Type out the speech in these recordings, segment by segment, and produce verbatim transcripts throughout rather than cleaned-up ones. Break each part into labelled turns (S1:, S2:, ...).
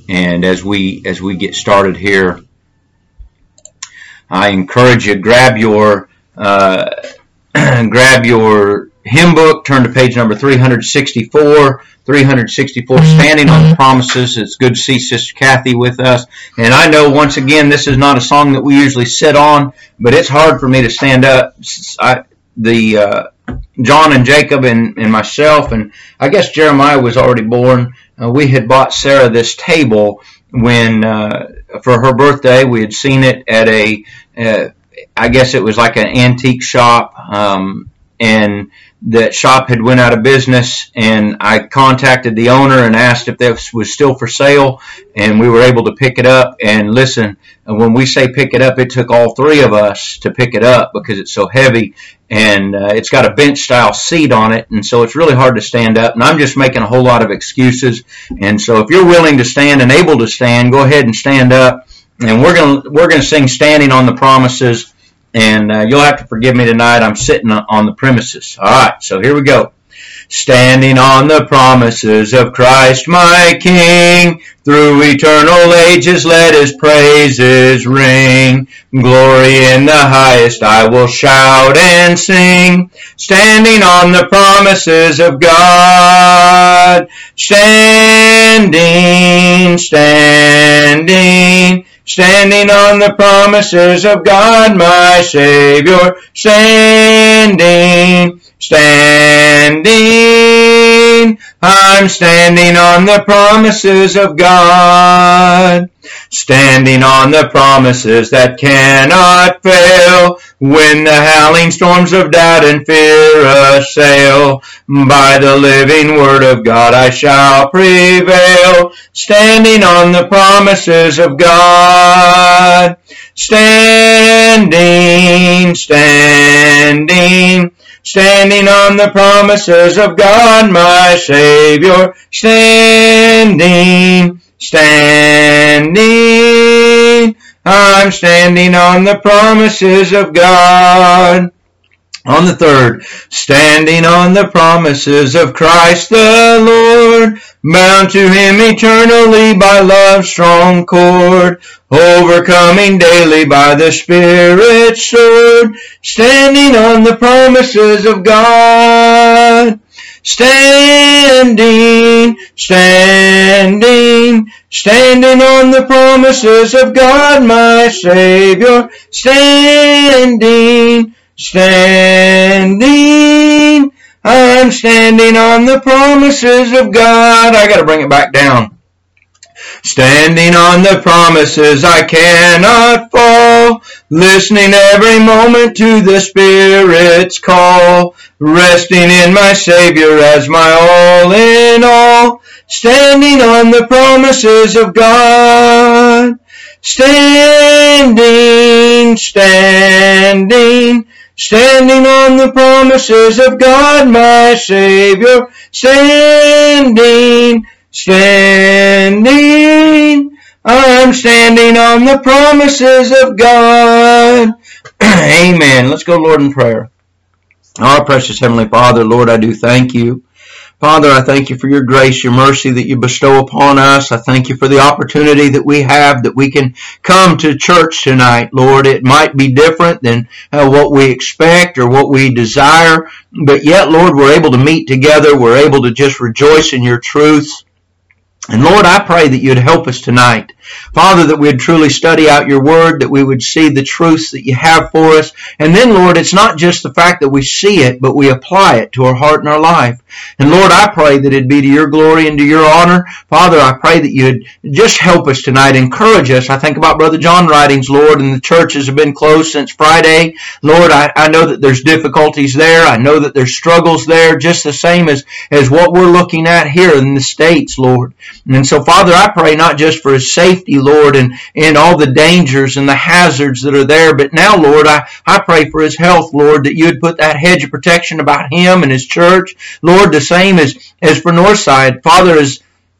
S1: And as we as we get started here, I encourage you, grab your uh, grab your hymn book, turn to page number three sixty-four. three sixty-four, Standing on the Promises. It's good to see Sister Kathy with us. And I know, once again, this is not a song that we usually sit on, but it's hard for me to stand up. I, the uh, John and Jacob and, and myself, and I guess Jeremiah was already born. Uh, we had bought Sarah this table when, uh, for her birthday, we had seen it at a, uh, I guess it was like an antique shop, um, and that shop had went out of business, and I contacted the owner and asked if this was still for sale, and we were able to pick it up. And listen, when we say pick it up, it took all three of us to pick it up because it's so heavy, and uh, it's got a bench style seat on it, and so it's really hard to stand up, and I'm just making a whole lot of excuses. And so if you're willing to stand and able to stand, go ahead and stand up, and we're going to we're going to sing Standing on the Promises. And uh, you'll have to forgive me tonight. I'm sitting on the premises. All right, so here we go. Standing on the promises of Christ my King, through eternal ages let his praises ring. Glory in the highest I will shout and sing, standing on the promises of God. Standing, standing, standing on the promises of God, my Savior. Standing, standing, I'm standing on the promises of God. Standing on the promises that cannot fail, when the howling storms of doubt and fear assail. By the living word of God I shall prevail, standing on the promises of God. Standing, standing, standing on the promises of God, my Savior. Standing, standing, I'm standing on the promises of God. On the third, standing on the promises of Christ the Lord, bound to him eternally by love's strong cord, overcoming daily by the Spirit's sword, standing on the promises of God. Standing, standing, standing on the promises of God, my Savior. Standing, standing, I'm standing on the promises of God. I got to bring it back down. Standing on the promises I cannot fall, listening every moment to the Spirit's call, resting in my Savior as my all in all, standing on the promises of God. Standing, standing, standing on the promises of God, my Savior. Standing, standing, I'm standing on the promises of God. Amen. Let's go, Lord, in prayer. Our precious Heavenly Father, Lord, I do thank you. Father, I thank you for your grace, your mercy that you bestow upon us. I thank you for the opportunity that we have that we can come to church tonight, Lord. It might be different than uh, what we expect or what we desire, but yet, Lord, we're able to meet together. We're able to just rejoice in your truths. And Lord, I pray that you'd help us tonight. Father, that we'd truly study out your word, that we would see the truths that you have for us. And then, Lord, it's not just the fact that we see it, but we apply it to our heart and our life. And Lord, I pray that it'd be to your glory and to your honor. Father, I pray that you'd just help us tonight, encourage us. I think about Brother John writings, Lord, and the churches have been closed since Friday. Lord, I, I know that there's difficulties there. I know that there's struggles there, just the same as, as what we're looking at here in the States, Lord. And so, Father, I pray not just for his safety, Lord, and, and all the dangers and the hazards that are there, but now, Lord, I, I pray for his health, Lord, that you would put that hedge of protection about him and his church. Lord, the same as, as for Northside. Father, as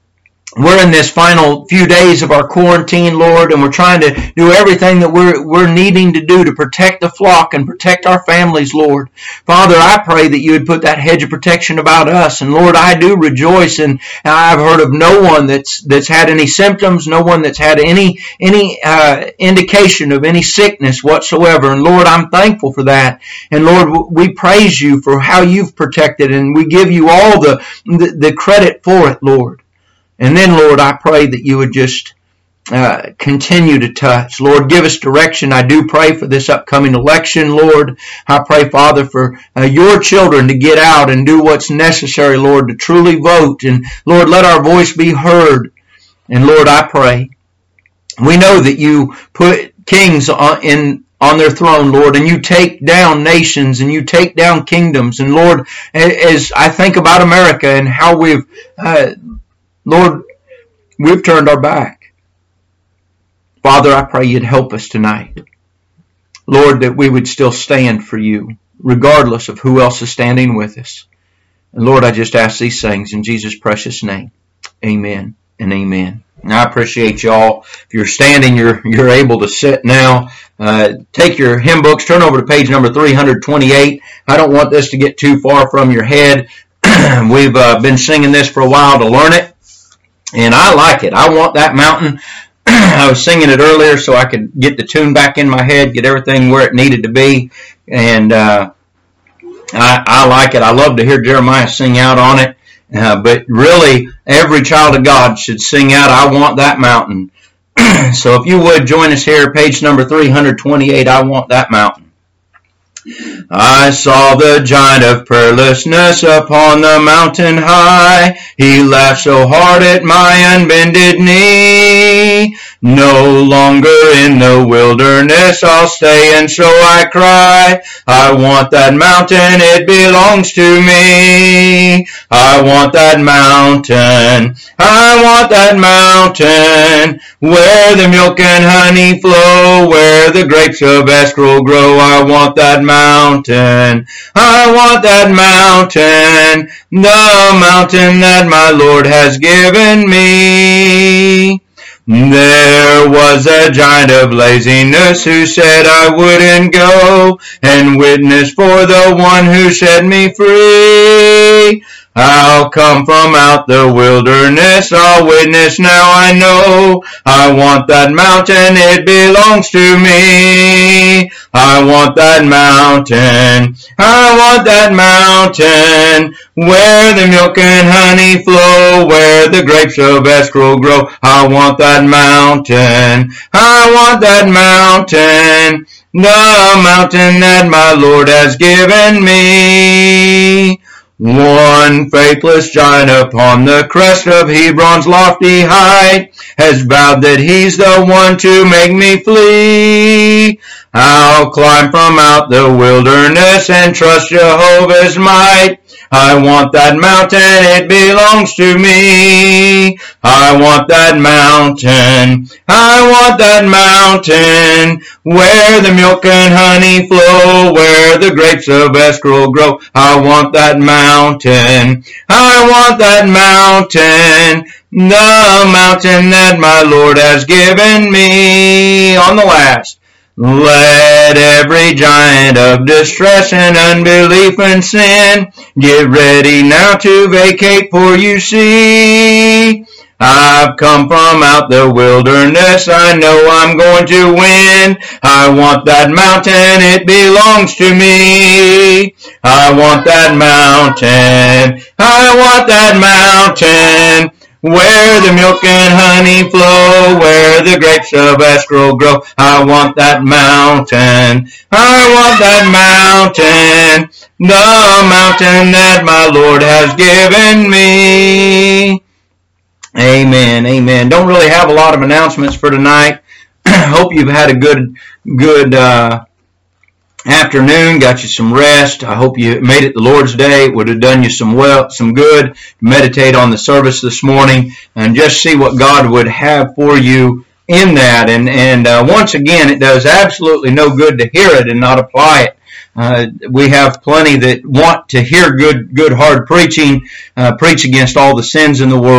S1: we're in this final few days of our quarantine, Lord, and we're trying to do everything that we're we're needing to do to protect the flock and protect our families, Lord. Father, I pray that you would put that hedge of protection about us. And Lord, I do rejoice, and I've heard of no one that's that's had any symptoms, no one that's had any any uh, indication of any sickness whatsoever. And Lord, I'm thankful for that. And Lord, we praise you for how you've protected, and we give you all the the, the credit for it, Lord. And then, Lord, I pray that you would just uh, continue to touch. Lord, give us direction. I do pray for this upcoming election, Lord. I pray, Father, for uh, your children to get out and do what's necessary, Lord, to truly vote. And, Lord, let our voice be heard. And, Lord, I pray. We know that you put kings on, in on their throne, Lord, and you take down nations and you take down kingdoms. And, Lord, as I think about America and how we've... Uh, Lord, we've turned our back. Father, I pray you'd help us tonight. Lord, that we would still stand for you, regardless of who else is standing with us. And Lord, I just ask these things in Jesus' precious name. Amen and amen. And I appreciate y'all. If you're standing, you're you're able to sit now. Uh, take your hymn books, turn over to page number three hundred twenty-eight. I don't want this to get too far from your head. We've uh, been singing this for a while to learn it. And I like it. I want that mountain. I was singing it earlier so I could get the tune back in my head, get everything where it needed to be. And uh, I, I like it. I love to hear Jeremiah sing out on it. Uh, but really, every child of God should sing out, I want that mountain. So if you would, join us here, page number three hundred twenty-eight, I want that mountain. I saw the giant of prayerlessness upon the mountain high. He laughed so hard at my unbended knee. No longer in the wilderness I'll stay, and so I cry, I want that mountain, it belongs to me. I want that mountain, I want that mountain, where the milk and honey flow, where the grapes of Escrow grow. I want that mountain, I want that mountain, the mountain that my Lord has given me. There was a giant of laziness who said I wouldn't go and witness for the one who set me free. I'll come from out the wilderness, I'll witness now I know. I want that mountain, it belongs to me. I want that mountain, I want that mountain, where the milk and honey flow, where the grapes of Escrow grow. I want that mountain, I want that mountain, the mountain that my Lord has given me. One faithless giant upon the crest of Hebron's lofty height has vowed that he's the one to make me flee. I'll climb from out the wilderness and trust Jehovah's might. I want that mountain, it belongs to me. I want that mountain, I want that mountain, where the milk and honey flow, where the grapes of Escrow grow. I want that mountain, I want that mountain, the mountain that my Lord has given me. On the last. Let every giant of distress and unbelief and sin get ready now to vacate, for you see, I've come from out the wilderness, I know I'm going to win. I want that mountain, it belongs to me. I want that mountain, I want that mountain, where the milk and honey flow, where the grapes of Escrow grow. I want that mountain, I want that mountain, the mountain that my Lord has given me. Amen, amen. Don't really have a lot of announcements for tonight. Hope you've had a good, good, uh, afternoon, got you some rest. I hope you made it the Lord's Day. It would have done you some well, some good. Meditate on the service this morning and just see what God would have for you in that. And and uh, once again, it does absolutely no good to hear it and not apply it. Uh, we have plenty that want to hear good, good hard preaching, uh, preach against all the sins in the world.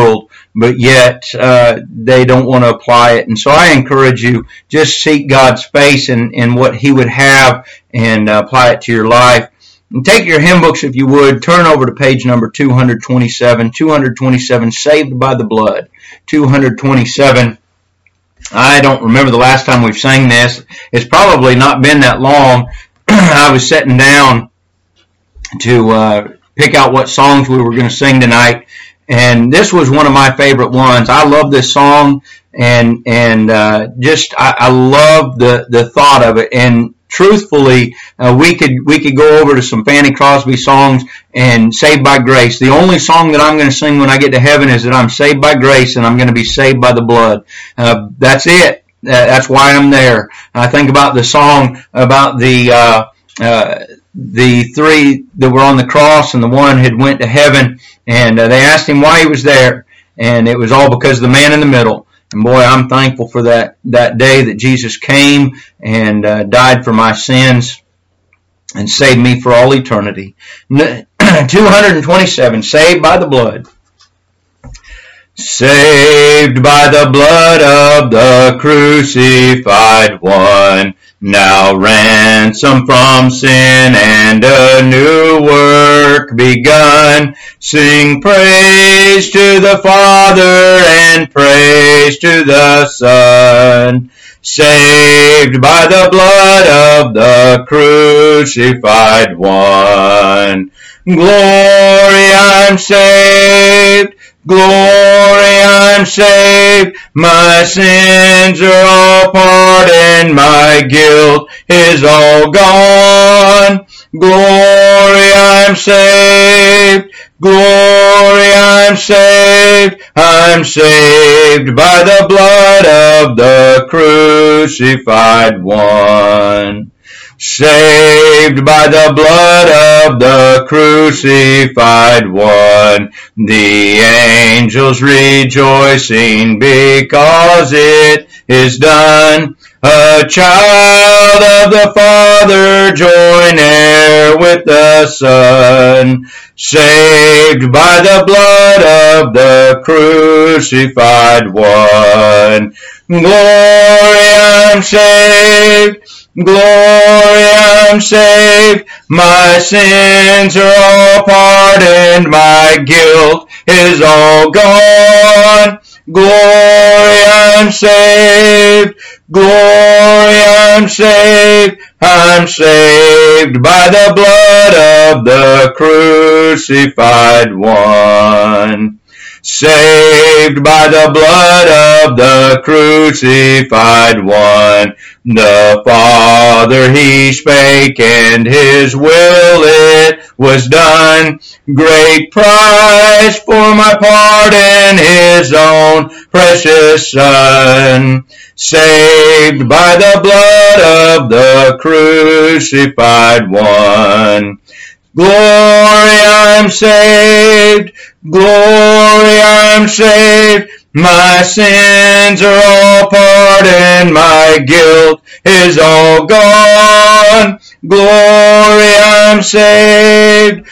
S1: but yet uh, they don't want to apply it. And so I encourage you, just seek God's face and, and what He would have, and uh, apply it to your life. And take your hymn books, if you would, turn over to page number two twenty-seven, two twenty-seven, Saved by the Blood, two twenty-seven. I don't remember the last time we've sang this. It's probably not been that long. I was sitting down to uh, pick out what songs we were going to sing tonight, and this was one of my favorite ones. I love this song, and and uh, just I, I love the the thought of it. And truthfully, uh, we could we could go over to some Fanny Crosby songs and Saved by Grace. The only song that I'm going to sing when I get to heaven is that I'm saved by grace and I'm going to be saved by the blood. Uh, that's it. Uh, that's why I'm there. I think about the song about the uh, uh, the three that were on the cross, and the one had went to heaven, and uh, they asked him why he was there, and it was all because of the man in the middle. And boy, I'm thankful for that, that day that Jesus came and uh, died for my sins and saved me for all eternity. two twenty-seven, Saved by the Blood. Saved by the blood of the crucified one, now ransomed from sin and a new work begun. Sing praise to the Father and praise to the Son. Saved by the blood of the crucified one. Glory, I'm saved. Glory, I'm saved. My sins are all pardoned. My guilt is all gone. Glory, I'm saved. Glory, I'm saved. I'm saved by the blood of the crucified one. Saved by the blood of the crucified one. The angels rejoicing because it is done. A child of the Father, join heir with the Son. Saved by the blood of the crucified one. Glory, I'm saved. Glory, I'm saved. My sins are all pardoned. My guilt is all gone. Glory, I'm saved. Glory, I'm saved. I'm saved by the blood of the crucified one. Saved by the blood of the crucified one. The Father, He spake, and His will it was done. Great price for my pardon, His own precious Son. Saved by the blood of the crucified one. Glory, I'm saved. Glory, I'm saved. My sins are all pardoned. My guilt is all gone. Glory, I'm saved.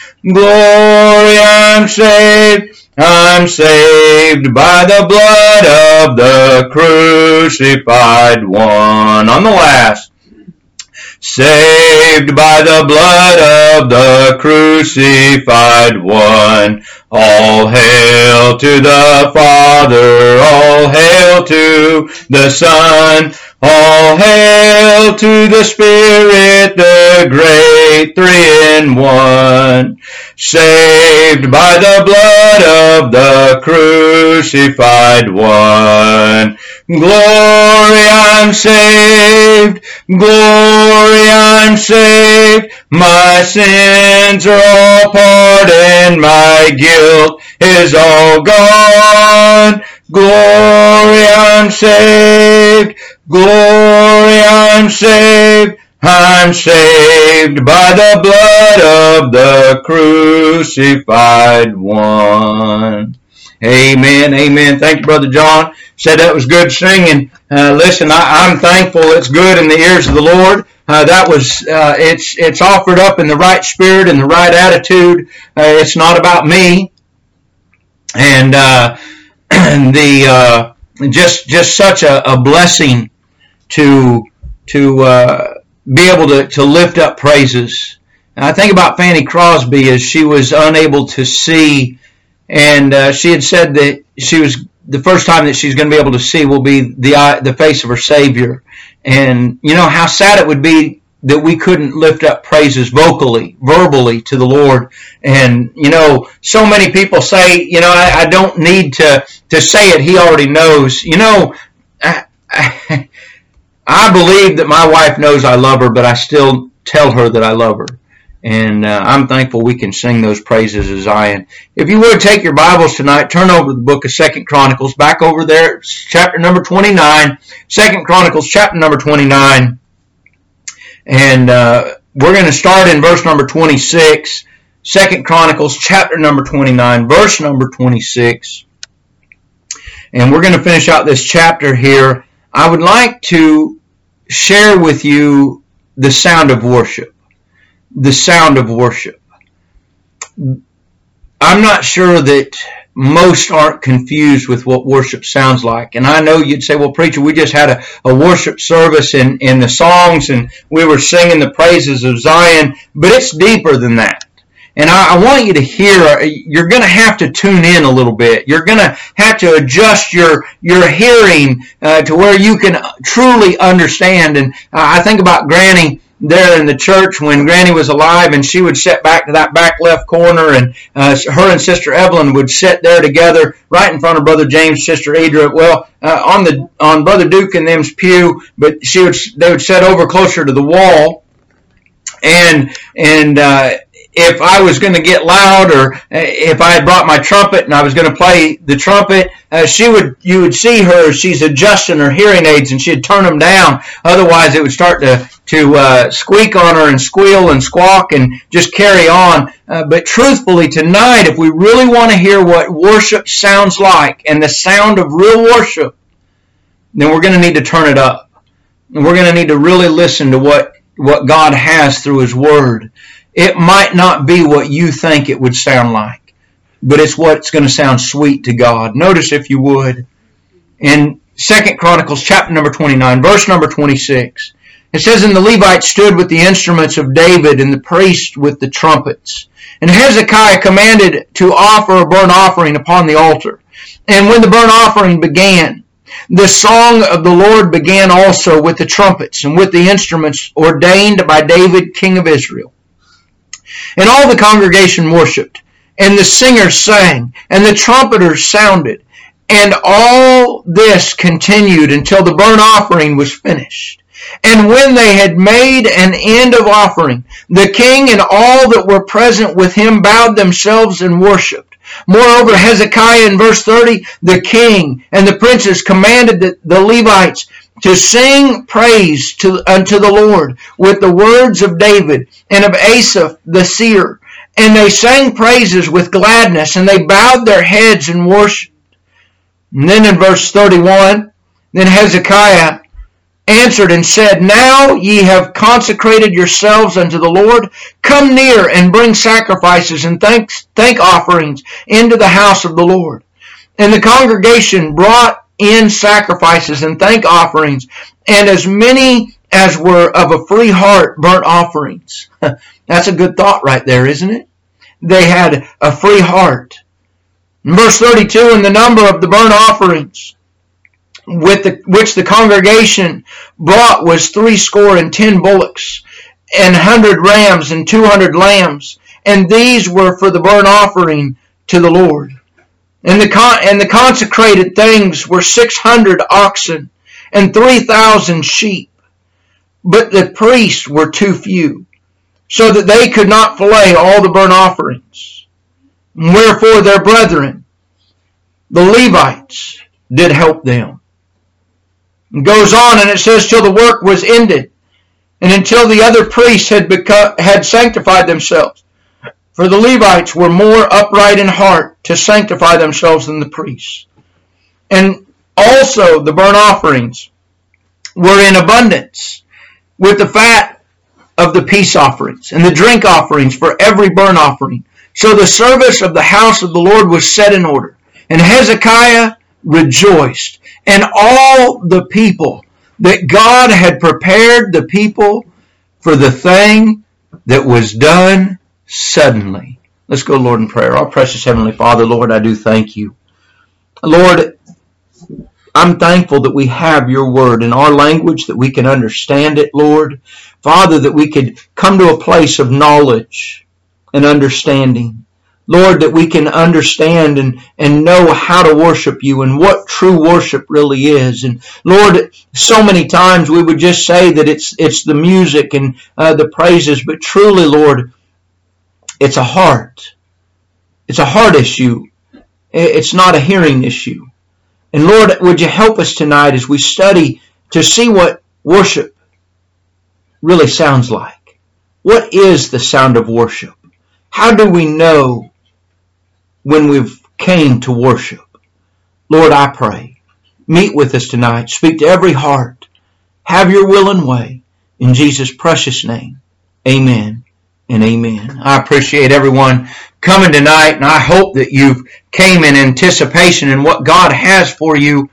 S1: Glory, I'm saved. I'm saved by the blood of the crucified one. On the last. Saved by the blood of the crucified one. All hail to the Father, all hail to the Son, all hail to the Spirit, the great three in one. Saved by the blood of the crucified one. Glory, I'm saved. Glory, I'm saved. My sins are all pardoned. My guilt is all gone. Glory, I'm saved. Glory, I'm saved. I'm saved by the blood of the crucified one. Amen, amen. Thank you, Brother John. Said that was good singing. Uh, listen, I, I'm thankful it's good in the ears of the Lord. Uh, that was, uh, it's, it's offered up in the right spirit and the right attitude. Uh, it's not about me. And, uh, the uh, just just such a, a blessing to to uh, be able to, to lift up praises. And I think about Fanny Crosby as she was unable to see, and uh, she had said that she was the first time that she's going to be able to see will be the eye, the face of her Savior. And you know how sad it would be that we couldn't lift up praises vocally, verbally to the Lord. And you know, so many people say, you know, I, I don't need to to say it; He already knows. You know, I, I, I believe that my wife knows I love her, but I still tell her that I love her. And uh, I'm thankful we can sing those praises of Zion. If you would take your Bibles tonight, turn over to the book of Second Chronicles, back over there, chapter number twenty-nine. Second Chronicles, chapter number twenty-nine. And uh, we're going to start in verse number twenty-six. Second Chronicles, chapter number twenty-nine, verse number twenty-six. And we're going to finish out this chapter here. I would like to share with you the sound of worship. The sound of worship. I'm not sure that most aren't confused with what worship sounds like. And I know you'd say, well, preacher, we just had a, a worship service in, in the songs and we were singing the praises of Zion, but it's deeper than that. And I, I want you to hear, you're going to have to tune in a little bit. You're going to have to adjust your, your hearing uh, to where you can truly understand. And uh, I think about Granny there in the church when Granny was alive, and she would sit back to that back left corner, and uh, her and Sister Evelyn would sit there together right in front of Brother James, Sister Idra. Well, uh, on the on Brother Duke and them's pew, but she would they would sit over closer to the wall, and and uh, if I was going to get loud, or if I had brought my trumpet and I was going to play the trumpet, uh, she would you would see her, she's adjusting her hearing aids, and she'd turn them down. Otherwise, it would start to to uh, squeak on her and squeal and squawk and just carry on. Uh, but truthfully, tonight, if we really want to hear what worship sounds like and the sound of real worship, then we're going to need to turn it up. And we're going to need to really listen to what, what God has through His Word. It might not be what you think it would sound like, but it's what's going to sound sweet to God. Notice, if you would, in Second Chronicles chapter number twenty-nine, verse number twenty-six, it says, and the Levites stood with the instruments of David, and the priests with the trumpets. And Hezekiah commanded to offer a burnt offering upon the altar. And when the burnt offering began, the song of the Lord began also with the trumpets and with the instruments ordained by David, king of Israel. And all the congregation worshipped, and the singers sang, and the trumpeters sounded. And all this continued until the burnt offering was finished. And when they had made an end of offering, the king and all that were present with him bowed themselves and worshipped. Moreover, Hezekiah in verse thirty, the king and the princes commanded the, the Levites to sing praise to, unto the Lord with the words of David and of Asaph the seer. And they sang praises with gladness, and they bowed their heads and worshipped. And then in verse thirty-one, then Hezekiah answered and said, now ye have consecrated yourselves unto the Lord. Come near and bring sacrifices and thanks, thank offerings into the house of the Lord. And the congregation brought in sacrifices and thank offerings, and as many as were of a free heart burnt offerings. That's a good thought right there, isn't it? They had a free heart. In verse thirty-two, and the number of the burnt offerings with the, which the congregation brought was threescore and ten bullocks, and hundred rams and two hundred lambs, and these were for the burnt offering to the Lord. And the con- and the consecrated things were six hundred oxen and three thousand sheep, but the priests were too few, so that they could not fillet all the burnt offerings. And wherefore their brethren, the Levites, did help them. It goes on, and it says, till the work was ended, and until the other priests had become, had sanctified themselves. For the Levites were more upright in heart to sanctify themselves than the priests. And also the burnt offerings were in abundance, with the fat of the peace offerings, and the drink offerings for every burnt offering. So the service of the house of the Lord was set in order. And Hezekiah rejoiced. And all the people, that God had prepared the people for the thing that was done suddenly. Let's go, Lord, in prayer. Our precious Heavenly Father, Lord, I do thank you. Lord, I'm thankful that we have your word in our language, that we can understand it, Lord. Father, that we could come to a place of knowledge and understanding. Lord, that we can understand and, and know how to worship you and what true worship really is. And Lord, so many times we would just say that it's it's the music and uh, the praises, but truly, Lord, it's a heart. It's a heart issue. It's not a hearing issue. And Lord, would you help us tonight as we study to see what worship really sounds like? What is the sound of worship? How do we know when we've came to worship? Lord, I pray, meet with us tonight. Speak to every heart. Have your will and way. In Jesus' precious name, amen and amen. I appreciate everyone coming tonight, and I hope that you've came in anticipation in what God has for you,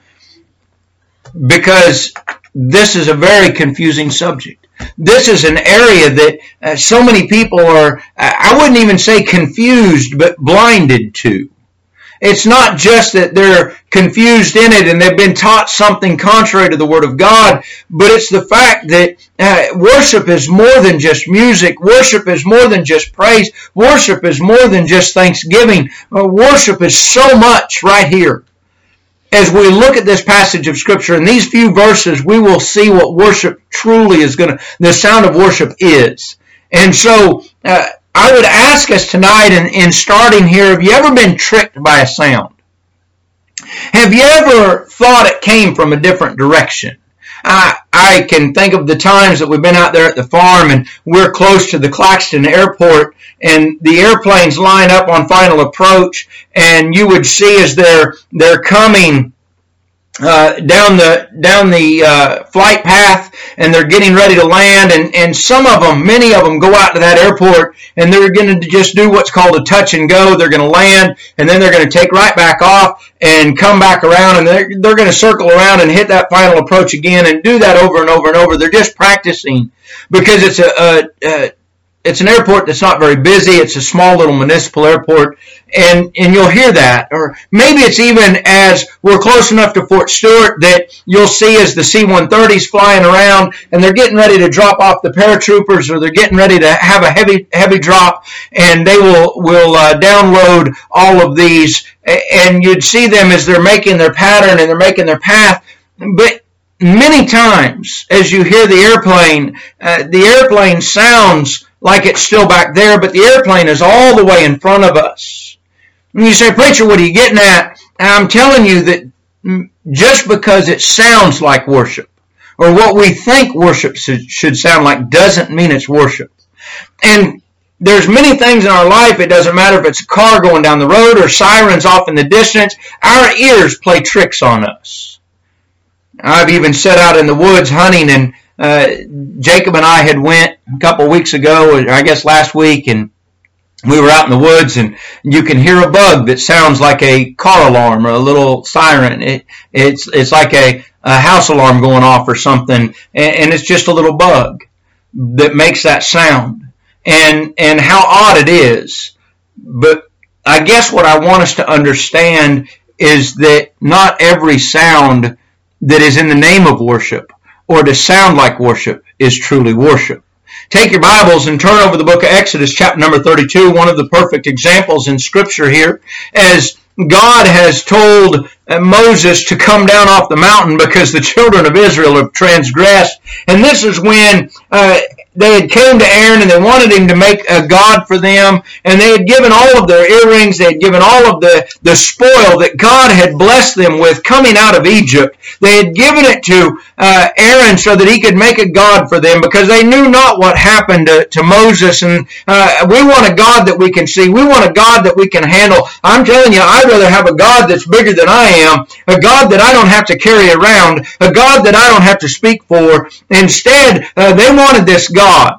S1: because this is a very confusing subject. This is an area that uh, so many people are, I wouldn't even say confused, but blinded to. It's not just that they're confused in it and they've been taught something contrary to the Word of God, but it's the fact that uh, worship is more than just music. Worship is more than just praise. Worship is more than just thanksgiving. Uh, worship is so much right here. As we look at this passage of Scripture, in these few verses, we will see what worship truly is going to, the sound of worship is. And so, uh, I would ask us tonight in, in starting here, have you ever been tricked by a sound? Have you ever thought it came from a different direction? I, I can think of the times that we've been out there at the farm and we're close to the Claxton airport and the airplanes line up on final approach, and you would see as they're they're coming uh, down the down the uh, flight path, and they're getting ready to land, and, and some of them, many of them, go out to that airport and they're going to just do what's called a touch and go. They're going to land, and then they're going to take right back off and come back around, and they're, they're going to circle around and hit that final approach again and do that over and over and over. They're just practicing because it's a, a, a it's an airport that's not very busy. It's a small little municipal airport, and, and you'll hear that. Or maybe it's even as we're close enough to Fort Stewart that you'll see as the C one thirty's flying around and they're getting ready to drop off the paratroopers, or they're getting ready to have a heavy heavy drop, and they will, will uh, download all of these, and you'd see them as they're making their pattern and they're making their path. But many times as you hear the airplane, uh, the airplane sounds like it's still back there, but the airplane is all the way in front of us. And you say, preacher, what are you getting at? And I'm telling you that just because it sounds like worship, or what we think worship should sound like, doesn't mean it's worship. And there's many things in our life, it doesn't matter if it's a car going down the road or sirens off in the distance, our ears play tricks on us. I've even set out in the woods hunting, and uh, Jacob and I had went a couple of weeks ago, or I guess last week, and we were out in the woods, and you can hear a bug that sounds like a car alarm or a little siren. It, it's it's like a, a house alarm going off or something, and, and it's just a little bug that makes that sound. And and how odd it is. But I guess what I want us to understand is that not every sound that is in the name of worship or to sound like worship is truly worship. Take your Bibles and turn over the book of Exodus, chapter number thirty-two, one of the perfect examples in Scripture here, as God has told Moses to come down off the mountain because the children of Israel have transgressed. And this is when uh, they had came to Aaron and they wanted him to make a god for them, and they had given all of their earrings, they had given all of the, the spoil that God had blessed them with coming out of Egypt. They had given it to uh, Aaron so that he could make a god for them, because they knew not what happened to, to Moses. And uh, we want a God that we can see. We want a God that we can handle. I'm telling you, I'd rather have a God that's bigger than I am, a God that I don't have to carry around, a God that I don't have to speak for. Instead, uh, they wanted this God. God.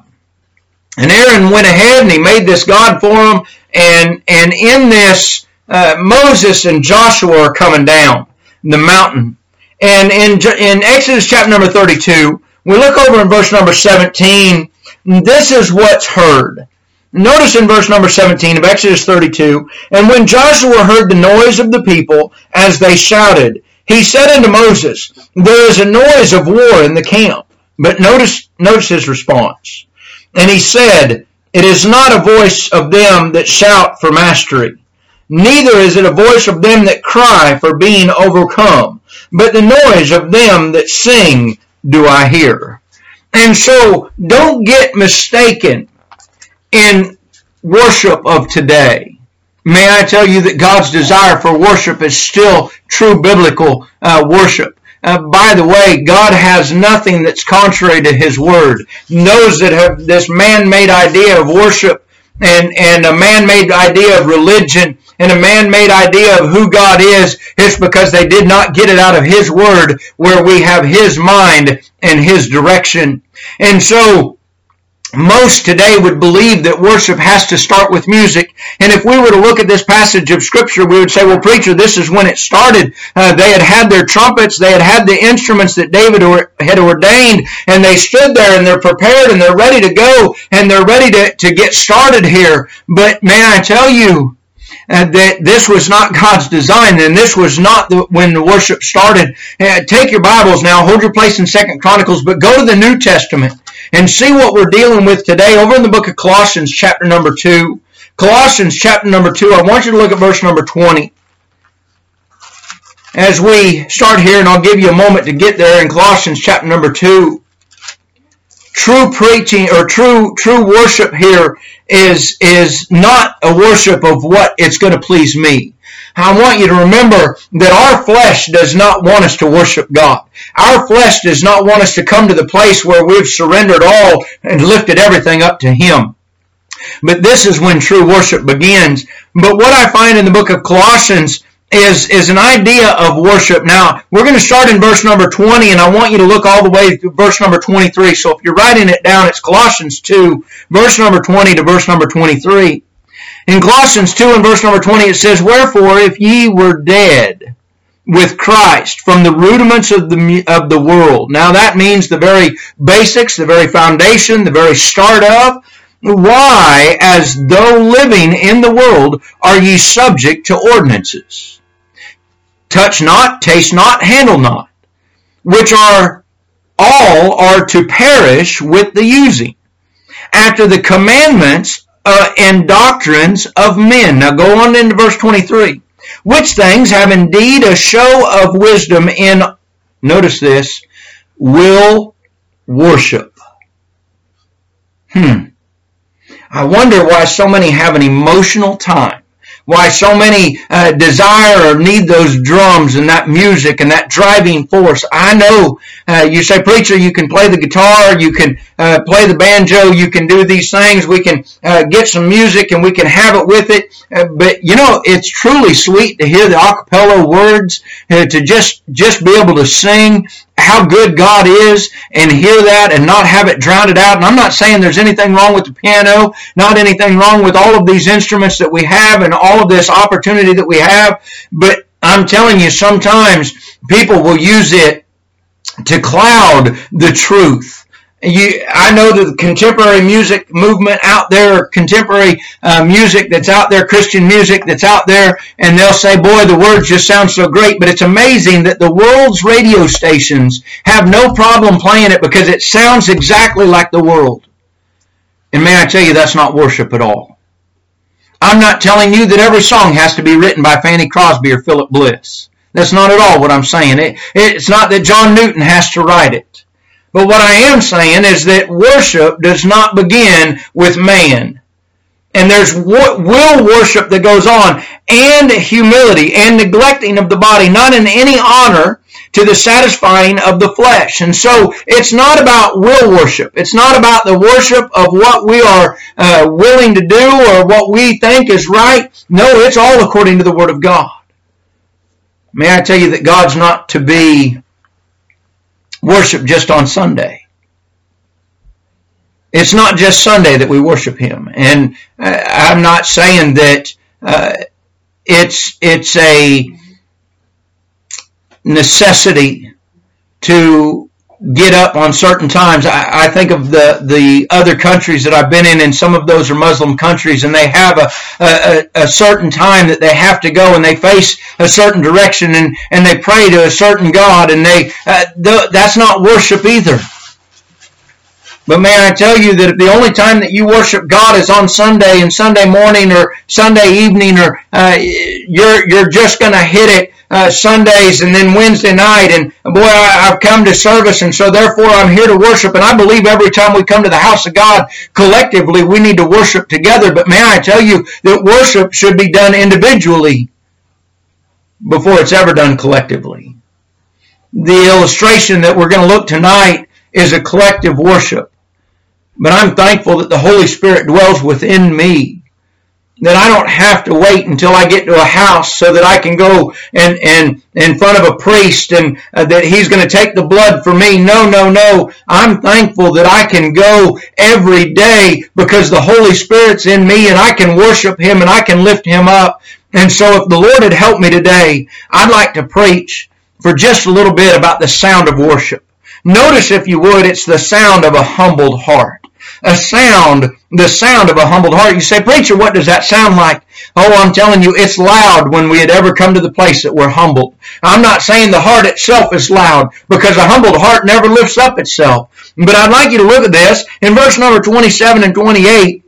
S1: And Aaron went ahead and he made this God for them. And, and in this, uh, Moses and Joshua are coming down. the mountain. And in, in Exodus chapter number thirty-two, we look over in verse number seventeen. This is what's heard. Notice in verse number seventeen of Exodus thirty-two, and when Joshua heard the noise of the people as they shouted, he said unto Moses, there is a noise of war in the camp. But notice, notice his response. And he said, it is not a voice of them that shout for mastery, neither is it a voice of them that cry for being overcome, but the noise of them that sing do I hear. And so don't get mistaken in worship of today. May I tell you that God's desire for worship is still true biblical uh, worship. Uh, by the way, God has nothing that's contrary to His Word. Those that have this man-made idea of worship and, and a man-made idea of religion and a man-made idea of who God is, it's because they did not get it out of His Word, where we have His mind and His direction. And so, most today would believe that worship has to start with music. And if we were to look at this passage of Scripture, we would say, well, preacher, this is when it started. Uh, they had had their trumpets. They had had the instruments that David or, had ordained. And they stood there and they're prepared and they're ready to go. And they're ready to, to get started here. But may I tell you, Uh, that this was not God's design, and this was not the, when the worship started. Uh, take your Bibles now, hold your place in Second Chronicles, but go to the New Testament and see what we're dealing with today over in the book of Colossians chapter number two. Colossians chapter number two, I want you to look at verse number twenty. As we start here, and I'll give you a moment to get there in Colossians chapter number two. True preaching or true true worship here is is not a worship of what it's going to please me. I want you to remember that our flesh does not want us to worship God. Our flesh does not want us to come to the place where we've surrendered all and lifted everything up to Him. But this is when true worship begins. But what I find in the book of Colossians is, is an idea of worship. Now, we're going to start in verse number twenty, and I want you to look all the way to verse number twenty-three. So if you're writing it down, it's Colossians two, verse number twenty to verse number twenty-three. In Colossians two and verse number twenty, it says, wherefore, if ye were dead with Christ from the rudiments of the, of the world. Now, that means the very basics, the very foundation, the very start of. Why, as though living in the world, are ye subject to ordinances? Touch not, taste not, handle not, which are all are to perish with the using, after the commandments uh, and doctrines of men. Now go on into verse twenty-three. Which things have indeed a show of wisdom in, notice this, will worship. Hmm. I wonder why so many have an emotional time. Why so many uh, desire or need those drums and that music and that driving force. I know uh, you say, preacher, you can play the guitar, you can uh, play the banjo, you can do these things, we can uh, get some music and we can have it with it. Uh, but, you know, it's truly sweet to hear the a cappella words, uh, to just, just be able to sing how good God is and hear that and not have it drowned out. And I'm not saying there's anything wrong with the piano, not anything wrong with all of these instruments that we have and all of this opportunity that we have. But I'm telling you, sometimes people will use it to cloud the truth. You, I know the contemporary music movement out there, contemporary uh, music that's out there, Christian music that's out there, and they'll say, boy, the words just sound so great. But it's amazing that the world's radio stations have no problem playing it because it sounds exactly like the world. And may I tell you, that's not worship at all. I'm not telling you that every song has to be written by Fanny Crosby or Philip Bliss. That's not at all what I'm saying. It, it's not that John Newton has to write it. But what I am saying is that worship does not begin with man. And there's will worship that goes on, and humility, and neglecting of the body, not in any honor to the satisfying of the flesh. And so it's not about will worship. It's not about the worship of what we are uh, willing to do or what we think is right. No, it's all according to the Word of God. May I tell you that God's not to be worship just on Sunday. It's not just Sunday that we worship Him. And uh, I'm not saying that uh, it's it's a necessity to get up on certain times. I, I think of the, the other countries that I've been in, and some of those are Muslim countries, and they have a, a, a certain time that they have to go, and they face a certain direction, and, and they pray to a certain God, and they uh, th- that's not worship either. But may I tell you that if the only time that you worship God is on Sunday and Sunday morning or Sunday evening, or uh, you're you're just going to hit it uh, Sundays and then Wednesday night, and boy, I, I've come to service, and so therefore I'm here to worship. And I believe every time we come to the house of God collectively, we need to worship together. But may I tell you that worship should be done individually before it's ever done collectively. The illustration that we're going to look tonight is a collective worship. But I'm thankful that the Holy Spirit dwells within me, that I don't have to wait until I get to a house so that I can go and, and in front of a priest and uh, that he's going to take the blood for me. No, no, no. I'm thankful that I can go every day because the Holy Spirit's in me, and I can worship Him and I can lift Him up. And so if the Lord had helped me today, I'd like to preach for just a little bit about the sound of worship. Notice, if you would, it's the sound of a humbled heart. A sound, the sound of a humbled heart. You say, preacher, what does that sound like? Oh, I'm telling you, it's loud when we had ever come to the place that we're humbled. I'm not saying the heart itself is loud, because a humbled heart never lifts up itself. But I'd like you to look at this. In verse number twenty-seven and twenty-eight,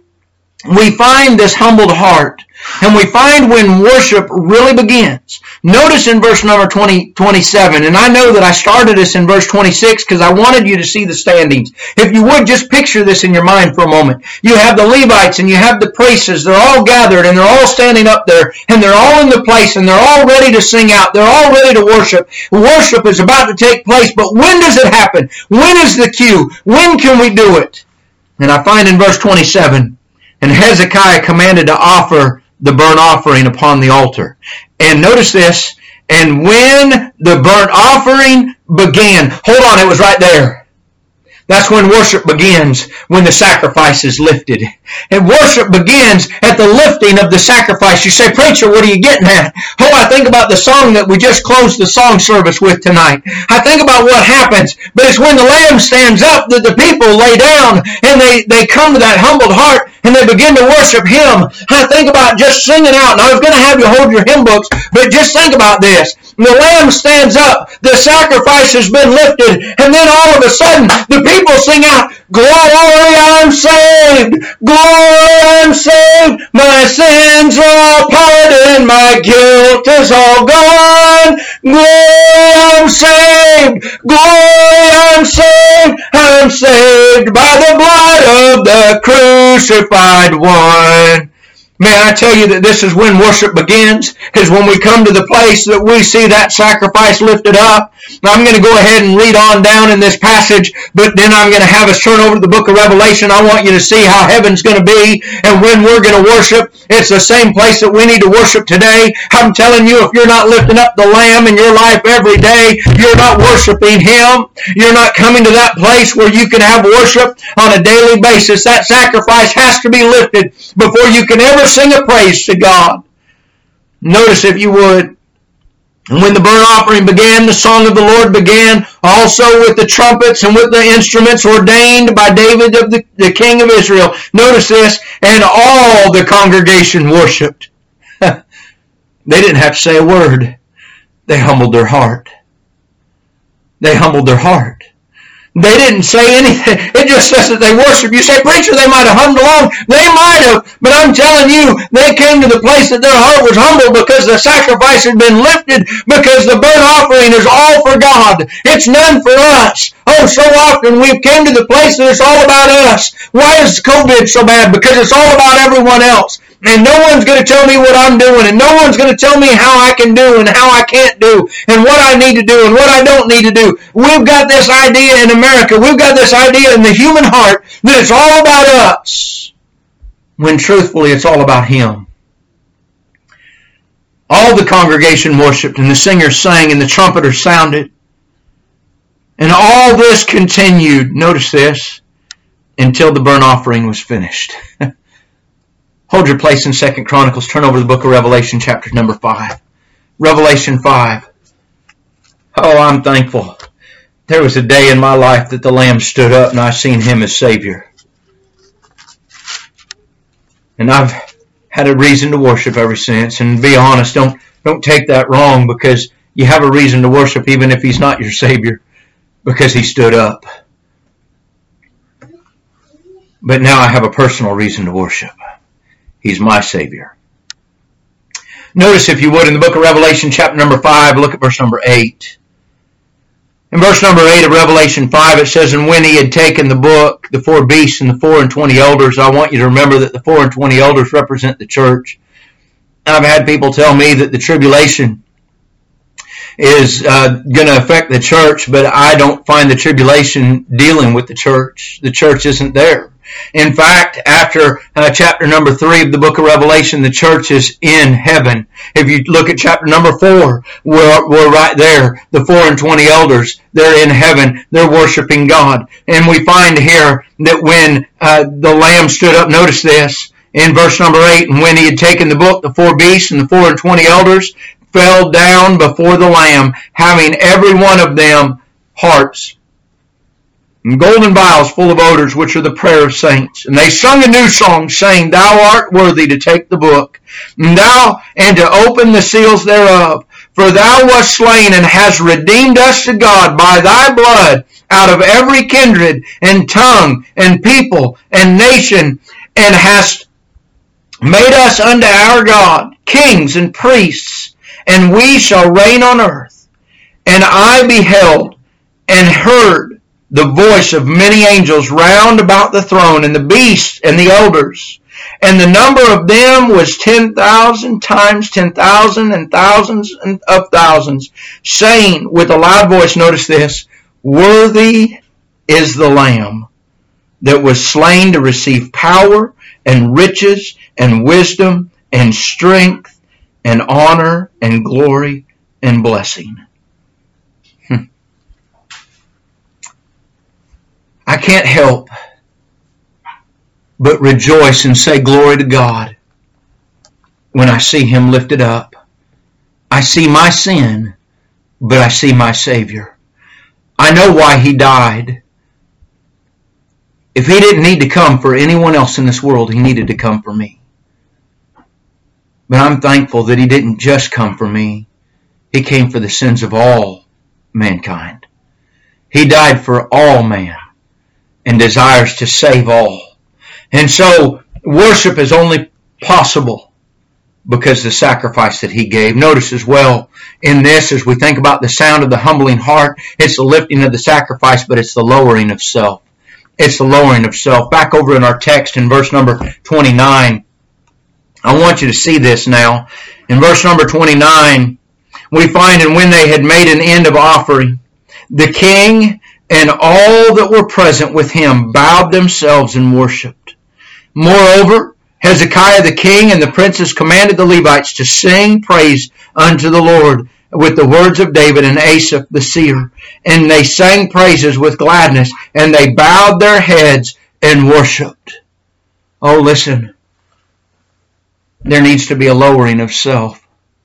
S1: we find this humbled heart. And we find when worship really begins. Notice in verse number twenty, twenty-seven, and I know that I started this in verse twenty-six because I wanted you to see the standings. If you would, just picture this in your mind for a moment. You have the Levites and you have the priests. They're all gathered and they're all standing up there, and they're all in the place, and they're all ready to sing out. They're all ready to worship. Worship is about to take place, but when does it happen? When is the cue? When can we do it? And I find in verse twenty-seven, and Hezekiah commanded to offer the burnt offering upon the altar. And notice this, and when the burnt offering began, hold on, it was right there. That's when worship begins, when the sacrifice is lifted. And worship begins at the lifting of the sacrifice. You say, preacher, what are you getting at? Oh, I think about the song that we just closed the song service with tonight. I think about what happens, but it's when the Lamb stands up that the people lay down and they, they come to that humbled heart and they begin to worship Him. I think about just singing out, and I was going to have you hold your hymn books, but just think about this. The Lamb stands up, the sacrifice has been lifted, and then all of a sudden, the people sing out, glory, I'm saved, glory, I'm saved, my sins are all pardoned, my guilt is all gone, glory, I'm saved, glory, I'm saved, I'm saved by the blood of the crucified one. May I tell you that this is when worship begins, is when we come to the place that we see that sacrifice lifted up. Now I'm going to go ahead and read on down in this passage, but then I'm going to have us turn over to the book of Revelation. I want you to see how heaven's going to be and when we're going to worship. It's the same place that we need to worship today. I'm telling you, if you're not lifting up the Lamb in your life every day, you're not worshiping Him. You're not coming to that place where you can have worship on a daily basis. That sacrifice has to be lifted before you can ever sing a praise to God. Notice, if you would, and when the burnt offering began, the song of the Lord began, also with the trumpets and with the instruments ordained by David, of the, the king of Israel. Notice this, and all the congregation worshipped. They didn't have to say a word. They humbled their heart. They humbled their heart. They didn't say anything. It just says that they worship. You say, preacher, they might have hummed along. They might have. But I'm telling you, they came to the place that their heart was humble because the sacrifice had been lifted, because the burnt offering is all for God. It's none for us. Oh, so often we've came to the place that it's all about us. Why is COVID so bad? Because it's all about everyone else. And no one's going to tell me what I'm doing, and no one's going to tell me how I can do and how I can't do, and what I need to do and what I don't need to do. We've got this idea in America, we've got this idea in the human heart that it's all about us, when truthfully it's all about Him. All the congregation worshipped, and the singers sang, and the trumpeters sounded. And all this continued, notice this, until the burnt offering was finished. Hold your place in Second Chronicles. Turn over to the book of Revelation, chapter number five. Revelation five. Oh, I'm thankful. There was a day in my life that the Lamb stood up and I seen him as Savior. And I've had a reason to worship ever since. And to be honest, don't, don't take that wrong, because you have a reason to worship even if he's not your Savior, because he stood up. But now I have a personal reason to worship. He's my Savior. Notice, if you would, in the book of Revelation, chapter number five, look at verse number eight. In verse number eight of Revelation five, it says, "And when he had taken the book, the four beasts and the four and twenty elders," I want you to remember that the four and twenty elders represent the church. I've had people tell me that the tribulation is uh, going to affect the church, but I don't find the tribulation dealing with the church. The church isn't there. In fact, after uh, chapter number three of the book of Revelation, the church is in heaven. If you look at chapter number four, we're, we're right there. The four and twenty elders, they're in heaven. They're worshiping God. And we find here that when uh, the Lamb stood up, notice this, in verse number eight, "And when he had taken the book, the four beasts and the four and twenty elders fell down before the Lamb, having every one of them harps and golden vials full of odors, which are the prayer of saints. And they sung a new song, saying, Thou art worthy to take the book, and thou and to open the seals thereof. For thou wast slain and hast redeemed us to God by thy blood out of every kindred and tongue and people and nation, and hast made us unto our God kings and priests, and we shall reign on earth. And I beheld and heard the voice of many angels round about the throne, and the beasts and the elders. And the number of them was ten thousand times ten thousand and thousands of thousands, saying with a loud voice," notice this, "Worthy is the Lamb that was slain to receive power and riches and wisdom and strength and honor and glory and blessing." I can't help but rejoice and say glory to God when I see him lifted up. I see my sin, but I see my Savior. I know why he died. If he didn't need to come for anyone else in this world, he needed to come for me. But I'm thankful that he didn't just come for me. He came for the sins of all mankind. He died for all man and desires to save all. And so worship is only possible because the sacrifice that he gave. Notice as well in this, as we think about the sound of the humbling heart, it's the lifting of the sacrifice, but it's the lowering of self. It's the lowering of self. Back over in our text in verse number twenty-nine, I want you to see this now. In verse number twenty-nine, we find, "And when they had made an end of offering, the king and all that were present with him bowed themselves and worshipped. Moreover, Hezekiah the king and the princes commanded the Levites to sing praise unto the Lord with the words of David and Asaph the seer. And they sang praises with gladness, and they bowed their heads and worshipped." Oh, listen. There needs to be a lowering of self.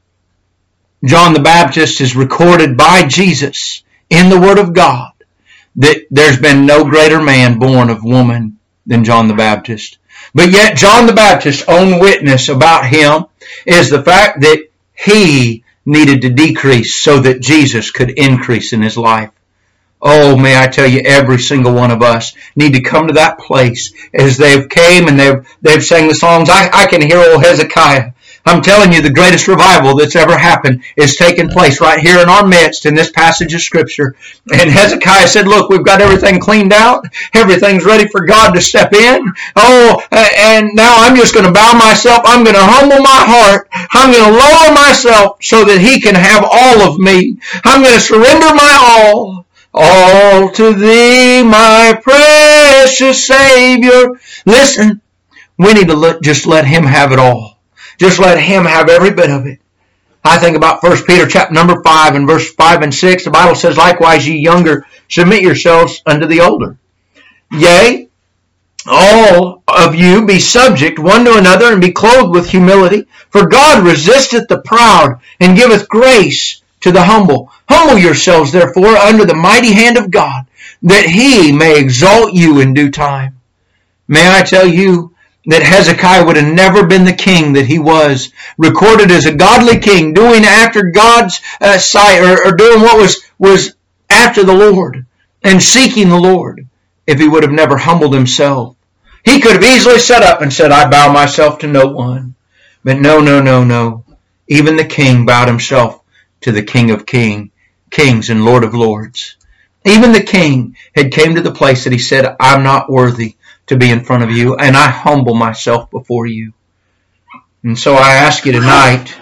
S1: John the Baptist is recorded by Jesus in the Word of God that there's been no greater man born of woman than John the Baptist. But yet John the Baptist's own witness about him is the fact that he needed to decrease so that Jesus could increase in his life. Oh, may I tell you, every single one of us need to come to that place as they've came and they've they've sang the songs. I, I can hear old Hezekiah. I'm telling you, the greatest revival that's ever happened is taking place right here in our midst in this passage of Scripture. And Hezekiah said, look, we've got everything cleaned out. Everything's ready for God to step in. Oh, and now I'm just going to bow myself. I'm going to humble my heart. I'm going to lower myself so that he can have all of me. I'm going to surrender my all. All to thee, my precious Savior. Listen, we need to let, just let him have it all. Just let him have every bit of it. I think about First Peter chapter number five and verse five and six. The Bible says, likewise, ye younger, submit yourselves unto the older. Yea, all of you be subject one to another, and be clothed with humility. For God resisteth the proud, and giveth grace to the humble. Humble yourselves, therefore, under the mighty hand of God, that he may exalt you in due time. May I tell you that Hezekiah would have never been the king that he was, recorded as a godly king, doing after God's uh, sight, or, or doing what was, was after the Lord, and seeking the Lord, if he would have never humbled himself. He could have easily set up and said, I bow myself to no one. But no, no, no, no. Even the king bowed himself to the King of King, Kings and Lord of Lords. Even the king had came to the place that he said, I'm not worthy to be in front of you, and I humble myself before you. And so I ask you tonight,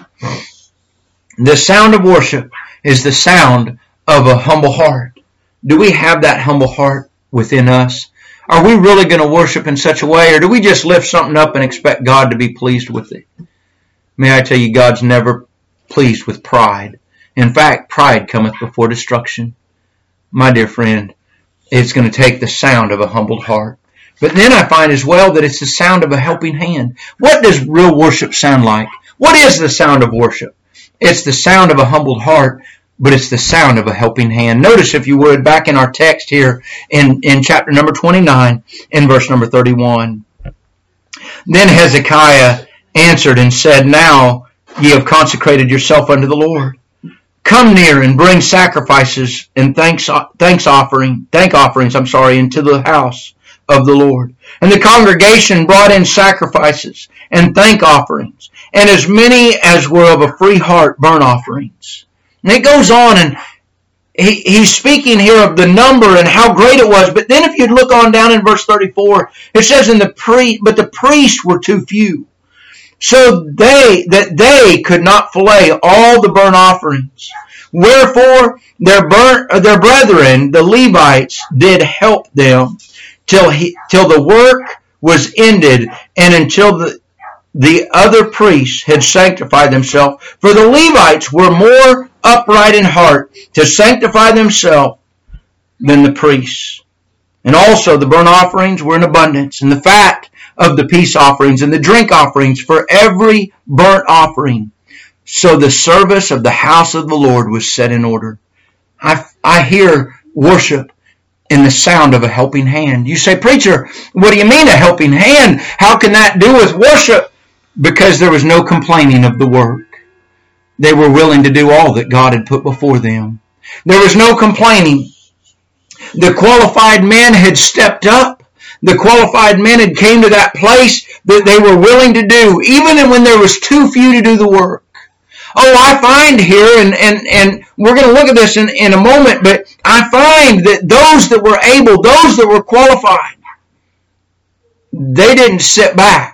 S1: the sound of worship is the sound of a humble heart. Do we have that humble heart within us? Are we really going to worship in such a way, or do we just lift something up and expect God to be pleased with it? May I tell you, God's never pleased with pride. In fact, pride cometh before destruction. My dear friend, it's going to take the sound of a humbled heart. But then I find as well that it's the sound of a helping hand. What does real worship sound like? What is the sound of worship? It's the sound of a humbled heart, but it's the sound of a helping hand. Notice, if you would, back in our text here in, in chapter number twenty-nine, in verse number thirty-one. Then Hezekiah answered and said, Now ye have consecrated yourself unto the Lord. Come near and bring sacrifices and thanks thanks offering, thank offerings, I'm sorry, into the house of the Lord. And the congregation brought in sacrifices and thank offerings, and as many as were of a free heart burnt offerings. And it goes on, and he, he's speaking here of the number and how great it was. But then if you'd look on down in verse thirty-four, it says, "In the pre, but the priests were too few, so they that they could not fillet all the burnt offerings. Wherefore their burnt their brethren the Levites did help them till he till the work was ended, and until the the other priests had sanctified themselves. For the Levites were more upright in heart to sanctify themselves than the priests. And also the burnt offerings were in abundance, and the fat of the peace offerings, and the drink offerings for every burnt offering. So the service of the house of the Lord was set in order." I, I hear worship in the sound of a helping hand. You say, "Preacher, what do you mean a helping hand? How can that do with worship?" Because there was no complaining of the work. They were willing to do all that God had put before them. There was no complaining. The qualified men had stepped up. The qualified men had came to that place that they were willing to do, even when there was too few to do the work. Oh, I find here, and, and, and we're going to look at this in, in a moment, but I find that those that were able, those that were qualified, they didn't sit back.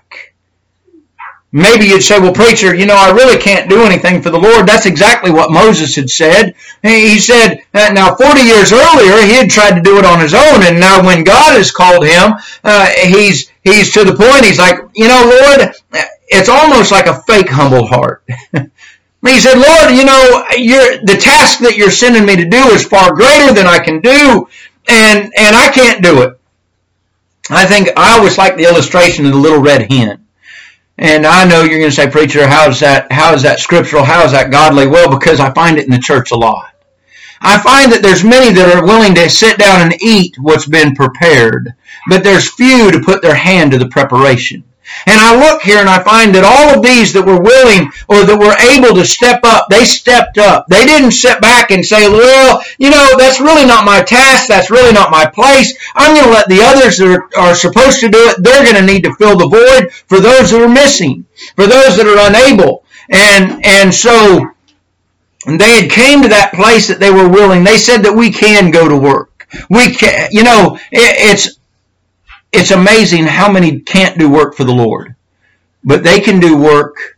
S1: Maybe you'd say, "Well, preacher, you know, I really can't do anything for the Lord." That's exactly what Moses had said. He said, now forty years earlier, he had tried to do it on his own, and now when God has called him, uh, he's he's to the point, he's like, "You know, Lord," it's almost like a fake humble heart. He said, "Lord, you know, you're, the task that you're sending me to do is far greater than I can do, and, and I can't do it." I think I always like the illustration of the little red hen. And I know you're going to say, "Preacher, how is that, how is that scriptural? How is that godly?" Well, because I find it in the church a lot. I find that there's many that are willing to sit down and eat what's been prepared, but there's few to put their hand to the preparation. And I look here and I find that all of these that were willing or that were able to step up, they stepped up. They didn't sit back and say, "Well, you know, that's really not my task. That's really not my place. I'm going to let the others that are, are supposed to do it, they're going to need to fill the void for those that are missing, for those that are unable." And, and so they had came to that place that they were willing. They said that we can go to work. We can, you know, it, it's, It's amazing how many can't do work for the Lord, but they can do work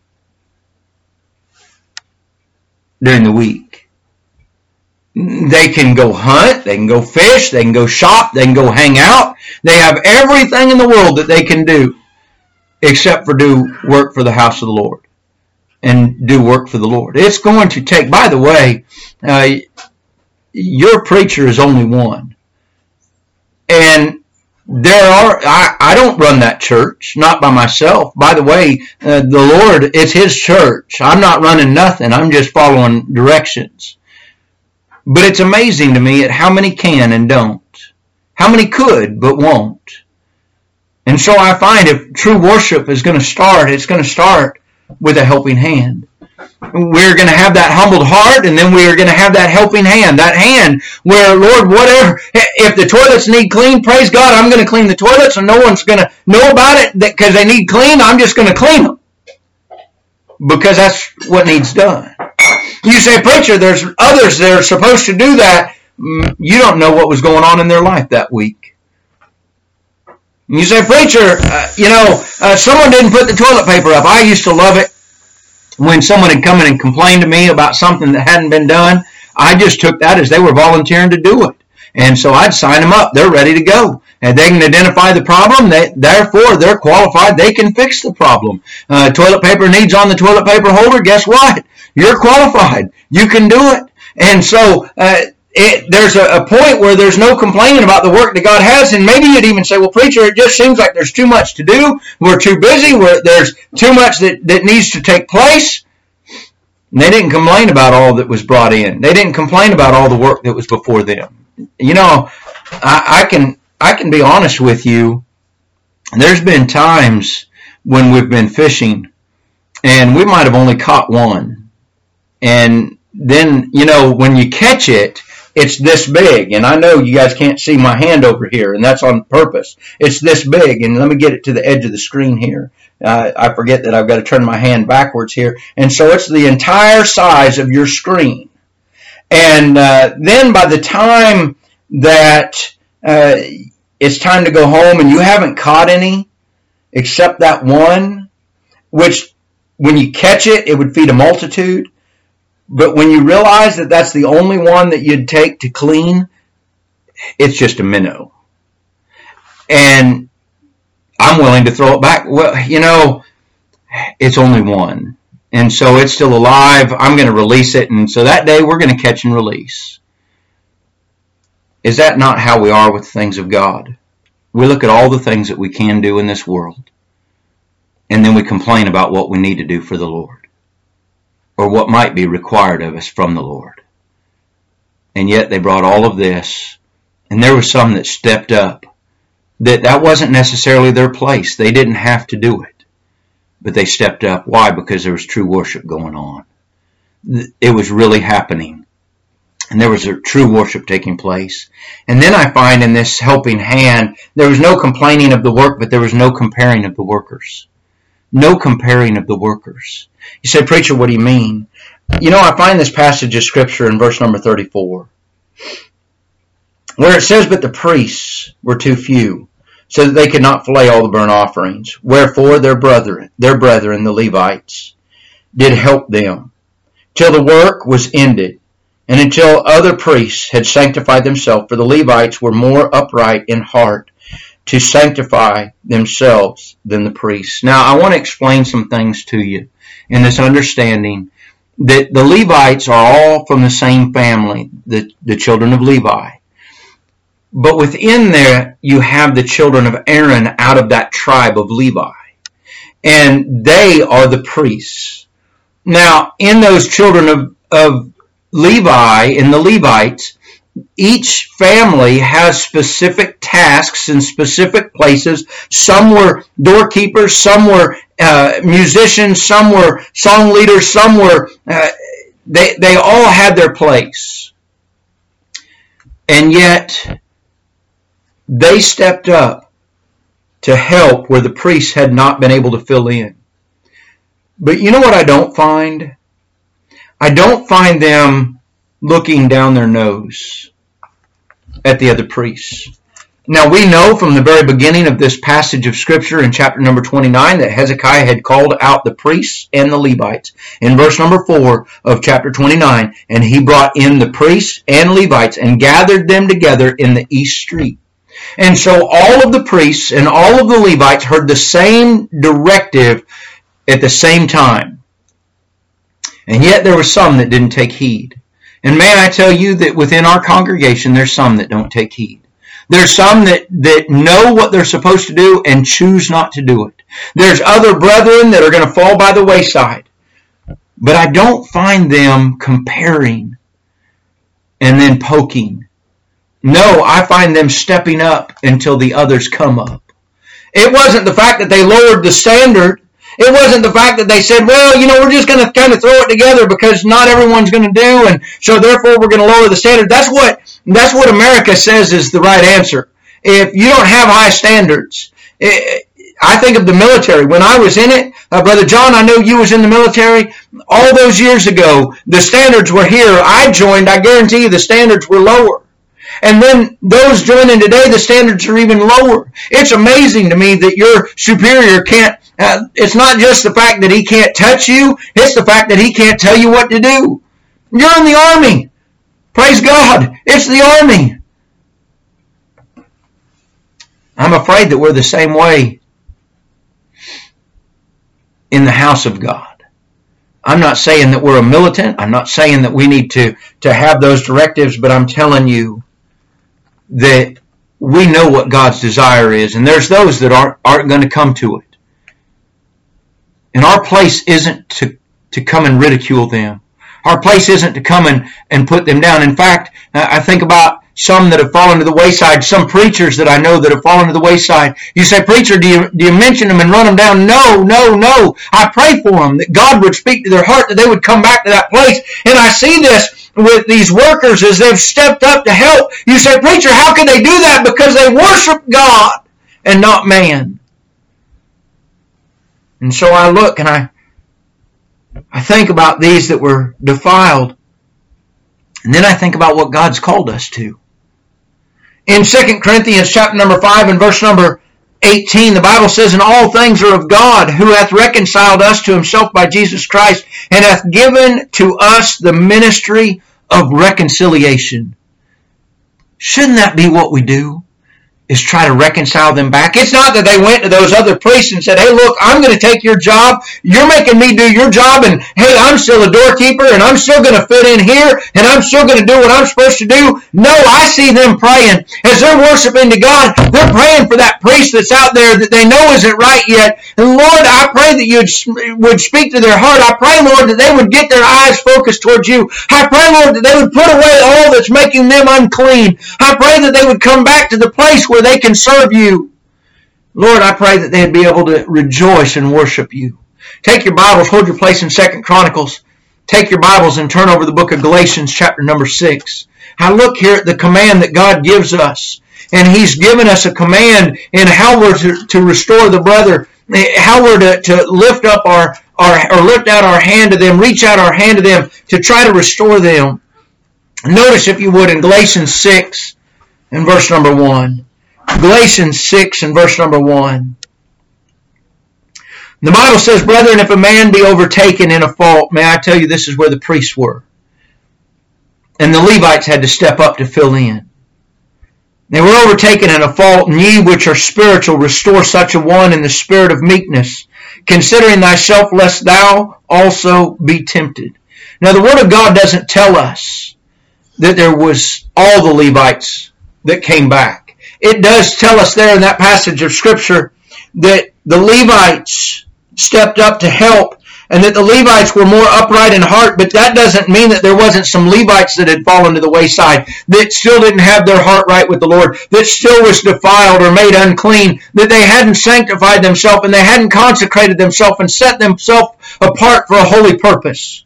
S1: during the week. They can go hunt, they can go fish, they can go shop, they can go hang out. They have everything in the world that they can do except for do work for the house of the Lord and do work for the Lord. It's going to take, by the way, uh, your preacher is only one. And There are, I, I don't run that church, not by myself. By the way, uh, the Lord, it's His church. I'm not running nothing. I'm just following directions. But it's amazing to me at how many can and don't. How many could but won't. And so I find if true worship is going to start, it's going to start with a helping hand. We're going to have that humbled heart, and then we are going to have that helping hand. That hand where, Lord, whatever, if the toilets need clean, praise God, I'm going to clean the toilets, and no one's going to know about it because they need cleaned. I'm just going to clean them. Because that's what needs done. You say, preacher, there's others that are supposed to do that. You don't know what was going on in their life that week. You say, preacher, uh, you know, uh, someone didn't put the toilet paper up. I used to love it when someone had come in and complained to me about something that hadn't been done. I just took that as they were volunteering to do it. And so I'd sign them up. They're ready to go. And they can identify the problem. They, therefore, they're qualified. They can fix the problem. Uh, toilet paper needs on the toilet paper holder. Guess what? You're qualified. You can do it. And so uh, it, there's a, a point where there's no complaining about the work that God has. And maybe you'd even say, well, preacher, it just seems like there's too much to do. We're too busy. We're, there's too much that, that needs to take place. And they didn't complain about all that was brought in. They didn't complain about all the work that was before them. You know, I, I can I can be honest with you. There's been times when we've been fishing and we might have only caught one. And then, you know, when you catch it, it's this big. And I know you guys can't see my hand over here, and that's on purpose. It's this big. And let me get it to the edge of the screen here. Uh, I forget that I've got to turn my hand backwards here. And so it's the entire size of your screen. And uh, then by the time that uh, it's time to go home and you haven't caught any except that one, which when you catch it, it would feed a multitude. But when you realize that that's the only one that you'd take to clean, it's just a minnow. And I'm willing to throw it back. Well, you know, it's only one. And so it's still alive. I'm going to release it. And so that day we're going to catch and release. Is that not how we are with things of God? We look at all the things that we can do in this world. And then we complain about what we need to do for the Lord. Or what might be required of us from the Lord. And yet they brought all of this. And there were some that stepped up. That that wasn't necessarily their place. They didn't have to do it. But they stepped up. Why? Because there was true worship going on. It was really happening. And there was a true worship taking place. And then I find in this helping hand, there was no complaining of the work, but there was no comparing of the workers. No comparing of the workers. You say, preacher, what do you mean? You know, I find this passage of Scripture in verse number thirty-four, where it says, but the priests were too few, so that they could not flay all the burnt offerings. Wherefore their brethren, their brethren, the Levites, did help them, till the work was ended, and until other priests had sanctified themselves, for the Levites were more upright in heart to sanctify themselves than the priests. Now, I want to explain some things to you in this understanding that the Levites are all from the same family, the, the children of Levi. But within there, you have the children of Aaron out of that tribe of Levi. And they are the priests. Now, in those children of, of Levi, in the Levites, each family has specific tasks in specific places. Some were doorkeepers, some were uh, musicians, some were song leaders, some were, uh, they, they all had their place. And yet, they stepped up to help where the priests had not been able to fill in. But you know what I don't find? I don't find them looking down their nose at the other priests. Now we know from the very beginning of this passage of Scripture in chapter number twenty-nine that Hezekiah had called out the priests and the Levites. In verse number four of chapter twenty-nine, and he brought in the priests and Levites and gathered them together in the east street. And so all of the priests and all of the Levites heard the same directive at the same time. And yet there were some that didn't take heed. And may I tell you that within our congregation, there's some that don't take heed. There's some that, that know what they're supposed to do and choose not to do it. There's other brethren that are going to fall by the wayside. But I don't find them comparing and then poking. No, I find them stepping up until the others come up. It wasn't the fact that they lowered the standard. It wasn't the fact that they said, well, you know, we're just going to kind of throw it together because not everyone's going to do, and so therefore we're going to lower the standard. That's what that's what America says is the right answer. If you don't have high standards, it, I think of the military. When I was in it, uh, Brother John, I know you was in the military. All those years ago, the standards were here. I joined. I guarantee you the standards were lower. And then those joining today, the standards are even lower. It's amazing to me that your superior can't, uh, it's not just the fact that he can't touch you, it's the fact that he can't tell you what to do. You're in the Army. Praise God. It's the Army. I'm afraid that we're the same way in the house of God. I'm not saying that we're a militant. I'm not saying that we need to, to have those directives, but I'm telling you that we know what God's desire is, and there's those that aren't, aren't going to come to it. And our place isn't to, to come and ridicule them. Our place isn't to come and, and put them down. In fact, I think about some that have fallen to the wayside, some preachers that I know that have fallen to the wayside. You say, preacher, do you, do you mention them and run them down? No, no, no. I pray for them, that God would speak to their heart, that they would come back to that place. And I see this with these workers as they've stepped up to help. You say, preacher, how can they do that? Because they worship God and not man. And so I look and I, I think about these that were defiled. And then I think about what God's called us to. In Second Corinthians chapter number five and verse number eighteen, the Bible says, and all things are of God, who hath reconciled us to himself by Jesus Christ, and hath given to us the ministry of reconciliation. Shouldn't that be what we do? Is try to reconcile them back. It's not that they went to those other priests and said, hey, look, I'm going to take your job. You're making me do your job, and hey, I'm still a doorkeeper, and I'm still going to fit in here, and I'm still going to do what I'm supposed to do. No, I see them praying. As they're worshiping to God, they're praying for that priest that's out there that they know isn't right yet. And Lord, I pray that you would speak to their heart. I pray, Lord, that they would get their eyes focused towards you. I pray, Lord, that they would put away all that's making them unclean. I pray that they would come back to the place where they can serve you. Lord, I pray that they'd be able to rejoice and worship you. Take your Bibles, hold your place in Second Chronicles. Take your Bibles and turn over the book of Galatians chapter number six. I look here at the command that God gives us. And he's given us a command in how we're to, to restore the brother, how we're to, to lift up our, our, or lift out our hand to them, reach out our hand to them to try to restore them. Notice, if you would, in Galatians six and verse number one. Galatians six and verse number one. The Bible says, brethren, if a man be overtaken in a fault, may I tell you, this is where the priests were. And the Levites had to step up to fill in. They were overtaken in a fault, and ye which are spiritual, restore such a one in the spirit of meekness, considering thyself, lest thou also be tempted. Now, the Word of God doesn't tell us that there was all the Levites that came back. It does tell us there in that passage of Scripture that the Levites stepped up to help, and that the Levites were more upright in heart, but that doesn't mean that there wasn't some Levites that had fallen to the wayside, that still didn't have their heart right with the Lord, that still was defiled or made unclean, that they hadn't sanctified themselves and they hadn't consecrated themselves and set themselves apart for a holy purpose.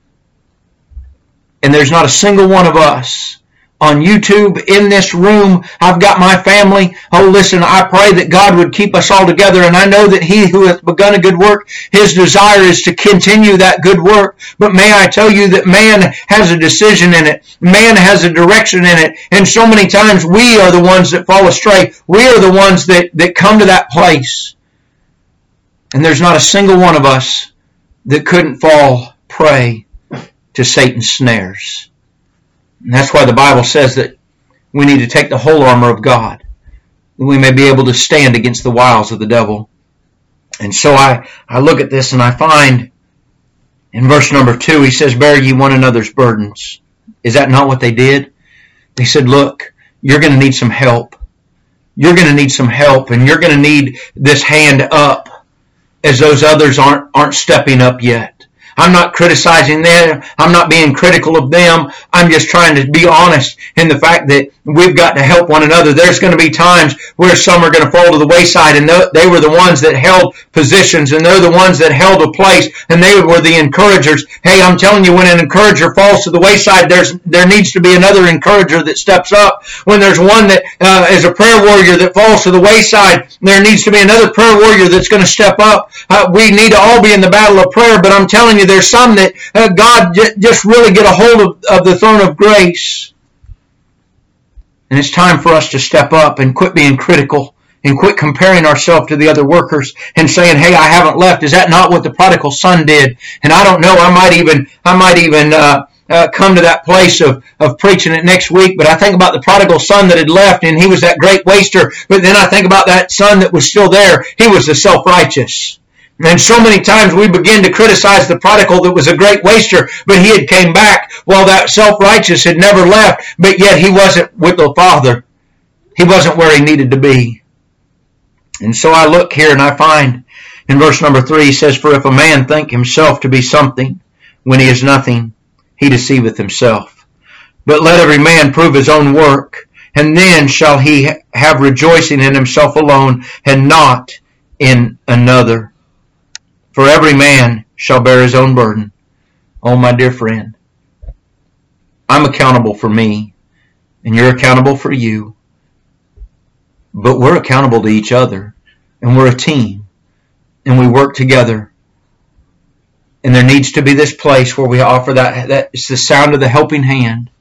S1: And there's not a single one of us on YouTube, in this room. I've got my family. Oh, listen, I pray that God would keep us all together, and I know that he who hath begun a good work, his desire is to continue that good work. But may I tell you that man has a decision in it. Man has a direction in it. And so many times we are the ones that fall astray. We are the ones that, that come to that place. And there's not a single one of us that couldn't fall prey to Satan's snares. And that's why the Bible says that we need to take the whole armor of God, that we may be able to stand against the wiles of the devil. And so I, I look at this and I find in verse number two, he says, bear ye one another's burdens. Is that not what they did? They said, look, you're going to need some help. You're going to need some help, and you're going to need this hand up as those others aren't, aren't stepping up yet. I'm not criticizing them. I'm not being critical of them. I'm just trying to be honest in the fact that we've got to help one another. There's going to be times where some are going to fall to the wayside, and they were the ones that held positions, and they're the ones that held a place, and they were the encouragers. Hey, I'm telling you, when an encourager falls to the wayside, there's there needs to be another encourager that steps up. When there's one that uh, is a prayer warrior that falls to the wayside, there needs to be another prayer warrior that's going to step up. Uh, we need to all be in the battle of prayer, but I'm telling you, there's some that uh, God j- just really get a hold of, of the throne of grace. And it's time for us to step up and quit being critical and quit comparing ourselves to the other workers and saying, hey, I haven't left. Is that not what the prodigal son did? And I don't know, I might even, I might even, uh, Uh, come to that place of, of preaching it next week, but I think about the prodigal son that had left, and he was that great waster. But then I think about that son that was still there. He was the self-righteous. And so many times we begin to criticize the prodigal that was a great waster, but he had came back while that self-righteous had never left, but yet he wasn't with the Father. He wasn't where he needed to be. And so I look here and I find in verse number three, he says, for if a man think himself to be something when he is nothing, he deceiveth himself. But let every man prove his own work, and then shall he have rejoicing in himself alone, and not in another. For every man shall bear his own burden. Oh, my dear friend, I'm accountable for me, and you're accountable for you. But we're accountable to each other, and we're a team, and we work together. And there needs to be this place where we offer that, that it's the sound of the helping hand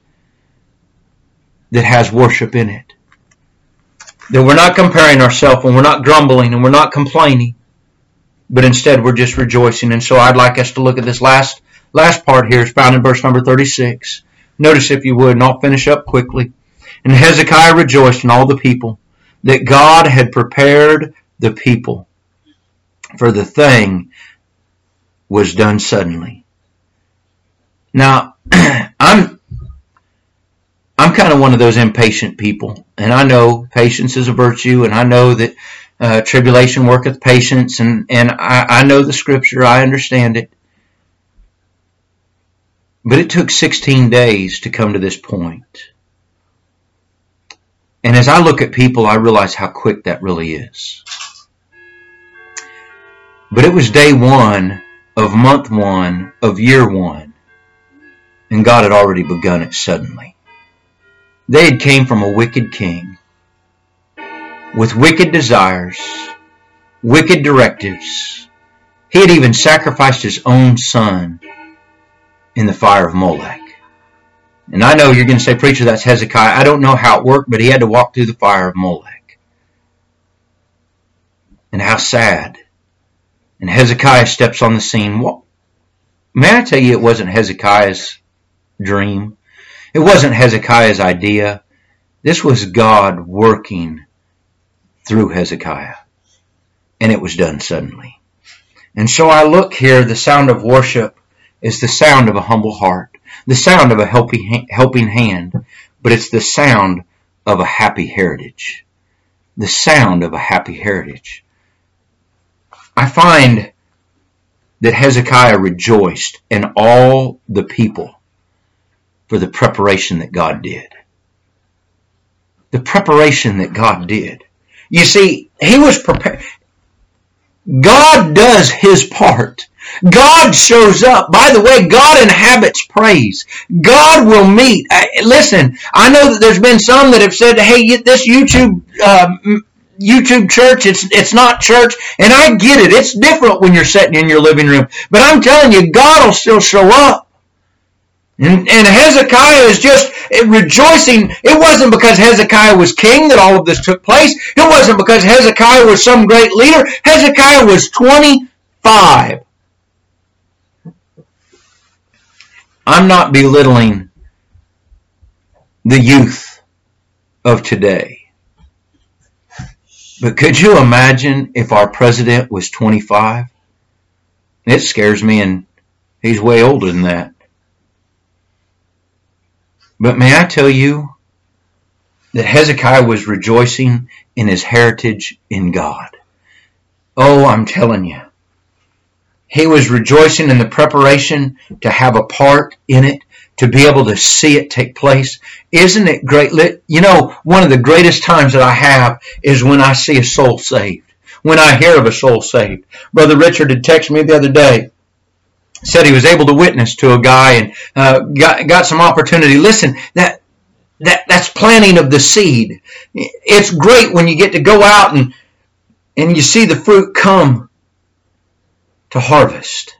S1: that has worship in it. That we're not comparing ourselves, and we're not grumbling, and we're not complaining, but instead we're just rejoicing. And so I'd like us to look at this last last part here. It's found in verse number thirty-six. Notice, if you would, and I'll finish up quickly. And Hezekiah rejoiced in all the people that God had prepared the people, for the thing was done suddenly. Now, I'm I'm kind of one of those impatient people, and I know patience is a virtue, and I know that uh, tribulation worketh patience, and, and I, I know the scripture, I understand it. But it took sixteen days to come to this point. And as I look at people, I realize how quick that really is. But it was day one of month one of year one, and God had already begun it suddenly. They had came from a wicked king with wicked desires, wicked directives. He had even sacrificed his own son in the fire of Molech. And I know you're going to say, preacher, that's Hezekiah. I don't know how it worked, but he had to walk through the fire of Molech. And how sad. And Hezekiah steps on the scene. Well, may I tell you, it wasn't Hezekiah's dream. It wasn't Hezekiah's idea. This was God working through Hezekiah. And it was done suddenly. And so I look here, the sound of worship is the sound of a humble heart. The sound of a helping helping hand. But it's the sound of a happy heritage. The sound of a happy heritage. I find that Hezekiah rejoiced and all the people for the preparation that God did. The preparation that God did. You see, he was prepared. God does his part. God shows up. By the way, God inhabits praise. God will meet. Listen, I know that there's been some that have said, hey, this YouTube uh, YouTube church, it's it's not church, and I get it. It's different when you're sitting in your living room. But I'm telling you, God will still show up. And, and Hezekiah is just rejoicing. It wasn't because Hezekiah was king that all of this took place. It wasn't because Hezekiah was some great leader. Hezekiah was twenty-five. I'm not belittling the youth of today. But could you imagine if our president was twenty-five? It scares me, and he's way older than that. But may I tell you that Hezekiah was rejoicing in his heritage in God. Oh, I'm telling you. He was rejoicing in the preparation to have a part in it, to be able to see it take place. Isn't it great? You know, one of the greatest times that I have is when I see a soul saved, when I hear of a soul saved. Brother Richard had texted me the other day, said he was able to witness to a guy and uh, got, got some opportunity. Listen, that, that that's planting of the seed. It's great when you get to go out and, and you see the fruit come to harvest.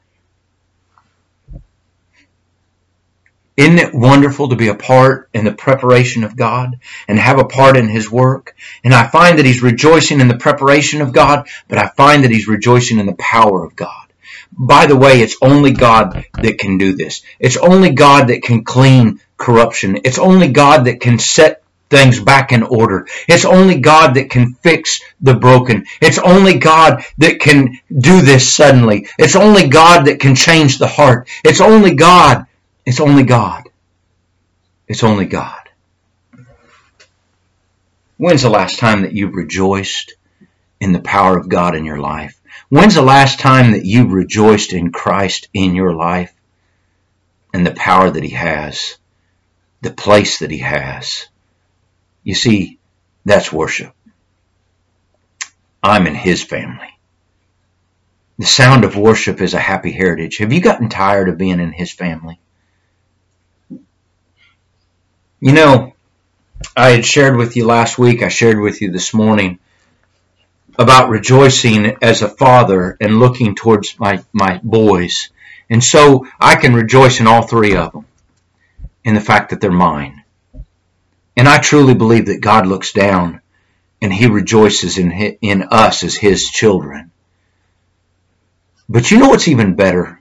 S1: Isn't it wonderful to be a part in the preparation of God and have a part in His work? And I find that he's rejoicing in the preparation of God, but I find that he's rejoicing in the power of God. By the way, it's only God that can do this. It's only God that can clean corruption. It's only God that can set things back in order. It's only God that can fix the broken. It's only God that can do this suddenly. It's only God that can change the heart. It's only God. It's only God. It's only God. When's the last time that you rejoiced in the power of God in your life? When's the last time that you rejoiced in Christ in your life and the power that He has, the place that He has? You see, that's worship. I'm in His family. The sound of worship is a happy heritage. Have you gotten tired of being in His family? You know, I had shared with you last week, I shared with you this morning about rejoicing as a father and looking towards my, my boys. And so I can rejoice in all three of them, in the fact that they're mine. And I truly believe that God looks down and He rejoices in, in us as His children. But you know what's even better?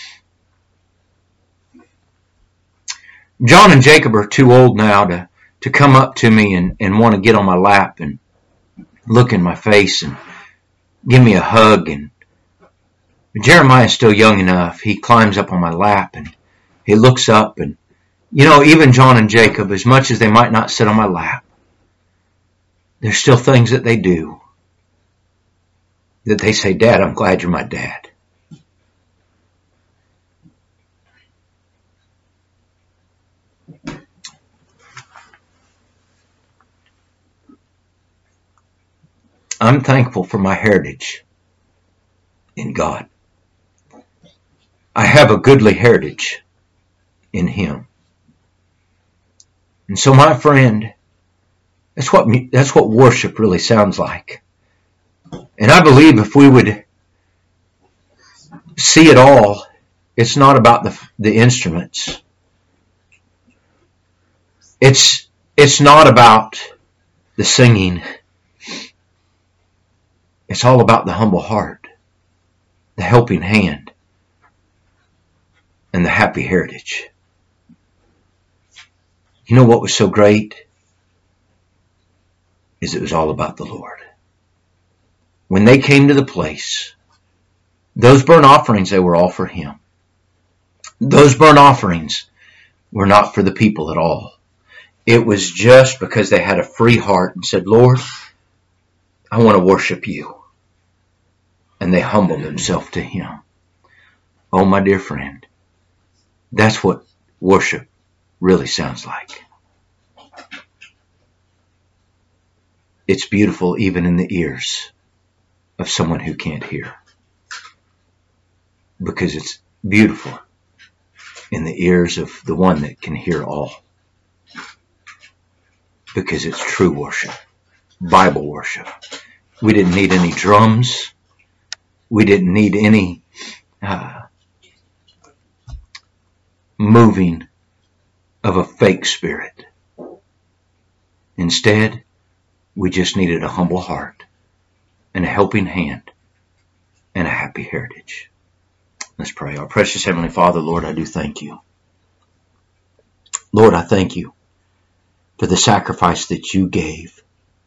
S1: John and Jacob are too old now to, to come up to me and, and want to get on my lap and look in my face and give me a hug. And Jeremiah is still young enough. He climbs up on my lap and he looks up. And you know, even John and Jacob, as much as they might not sit on my lap, there's still things that they do that they say, Dad, I'm glad you're my dad. I'm thankful for my heritage in God. I have a goodly heritage in Him. And so, my friend, that's what that's what worship really sounds like. And I believe if we would see it all, it's not about the the instruments. It's it's not about the singing. It's all about the humble heart, the helping hand, and the happy heritage. You know what was so great? Is it was all about the Lord. When they came to the place, those burnt offerings, they were all for Him. Those burnt offerings were not for the people at all. It was just because they had a free heart and said, Lord, I want to worship You. And they humbled themselves to Him. Oh, my dear friend, that's what worship really sounds like. It's beautiful even in the ears of someone who can't hear. Because it's beautiful in the ears of the one that can hear all. Because it's true worship. Bible worship. We didn't need any drums. We didn't need any uh, moving of a fake spirit. Instead, we just needed a humble heart and a helping hand and a happy heritage. Let's pray. Our precious Heavenly Father, Lord, I do thank You. Lord, I thank You for the sacrifice that You gave.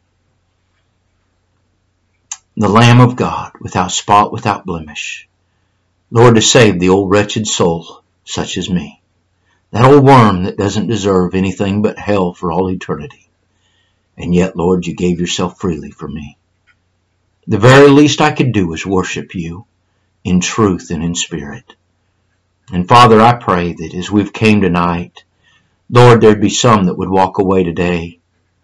S1: The Lamb of God, without spot, without blemish. Lord, to save the old wretched soul such as me. That old worm that doesn't deserve anything but hell for all eternity. And yet, Lord, You gave Yourself freely for me. The very least I could do is worship You in truth and in spirit. And Father, I pray that as we've came tonight, Lord, there'd be some that would walk away today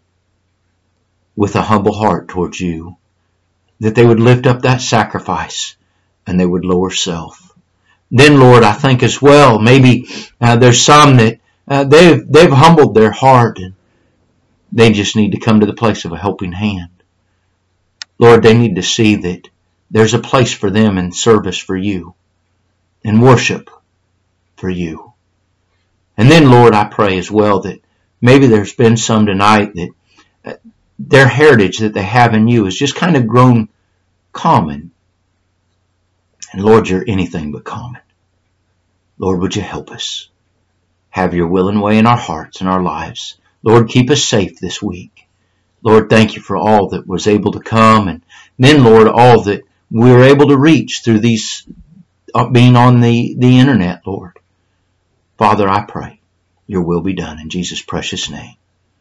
S1: with a humble heart towards you, that they would lift up that sacrifice and they would lower self. Then, Lord, I think as well, maybe uh, there's some that uh, they've, they've humbled their heart and they just need to come to the place of a helping hand. Lord, they need to see that there's a place for them in service for you, in worship for you. And then, Lord, I pray as well that maybe there's been some tonight that uh, their heritage that they have in you has just kind of grown common. And Lord, you're anything but common. Lord, would you help us? Have your will and way in our hearts and our lives. Lord, keep us safe this week. Lord, thank you for all that was able to come. And then, Lord, all that we were able to reach through these, uh, being on the, the internet, Lord. Father, I pray your will be done in Jesus' precious name.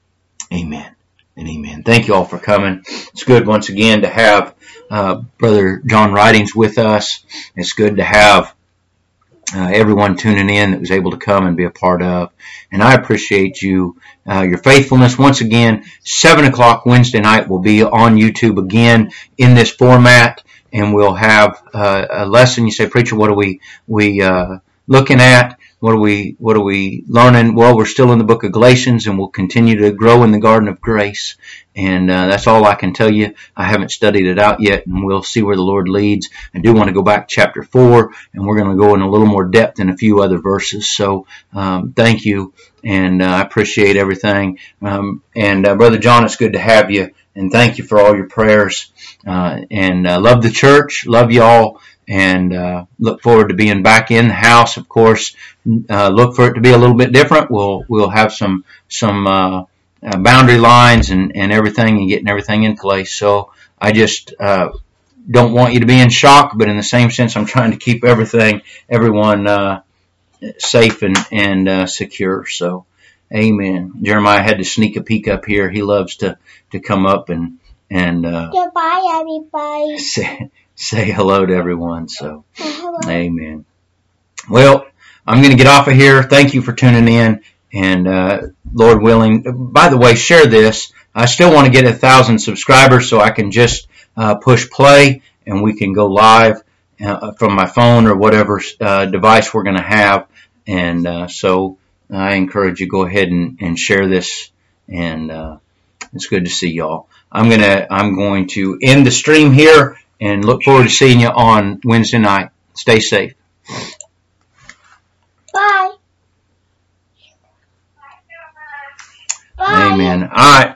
S1: Amen and amen. Thank you all for coming. It's good once again to have uh, Brother John Ridings with us. It's good to have uh, everyone tuning in that was able to come and be a part of. And I appreciate you, uh, your faithfulness. Once again, seven o'clock Wednesday night will be on YouTube again in this format. And we'll have uh, a lesson. You say, preacher, what are we we uh, looking at? What are we what are we learning? Well, we're still in the book of Galatians, and we'll continue to grow in the garden of grace. And uh, that's all I can tell you. I haven't studied it out yet, and we'll see where the Lord leads. I do want to go back to chapter four, and we're going to go in a little more depth in a few other verses. So um, thank you, and uh, I appreciate everything. Um, and uh, Brother John, it's good to have you, and thank you for all your prayers. Uh, and uh, love the church, love y'all. And uh, look forward to being back in the house. Of course, uh, look for it to be a little bit different. We'll we'll have some some uh, uh, boundary lines and, and everything, and getting everything in place. So I just uh, don't want you to be in shock, but in the same sense, I'm trying to keep everything, everyone uh, safe and and uh, secure. So, amen. Jeremiah had to sneak a peek up here. He loves to to come up and and uh,
S2: goodbye, everybody.
S1: Say, say hello to everyone. So, hello. Amen. Well, I'm going to get off of here. Thank you for tuning in. And uh, Lord willing, by the way, share this. I still want to get a thousand subscribers so I can just uh, push play and we can go live uh, from my phone or whatever uh, device we're going to have. And uh, so I encourage you, go ahead and, and share this. And uh, it's good to see y'all. I'm gonna I'm going to end the stream here and look forward to seeing you on Wednesday night. Stay safe.
S2: Bye.
S1: Bye. Amen. All right.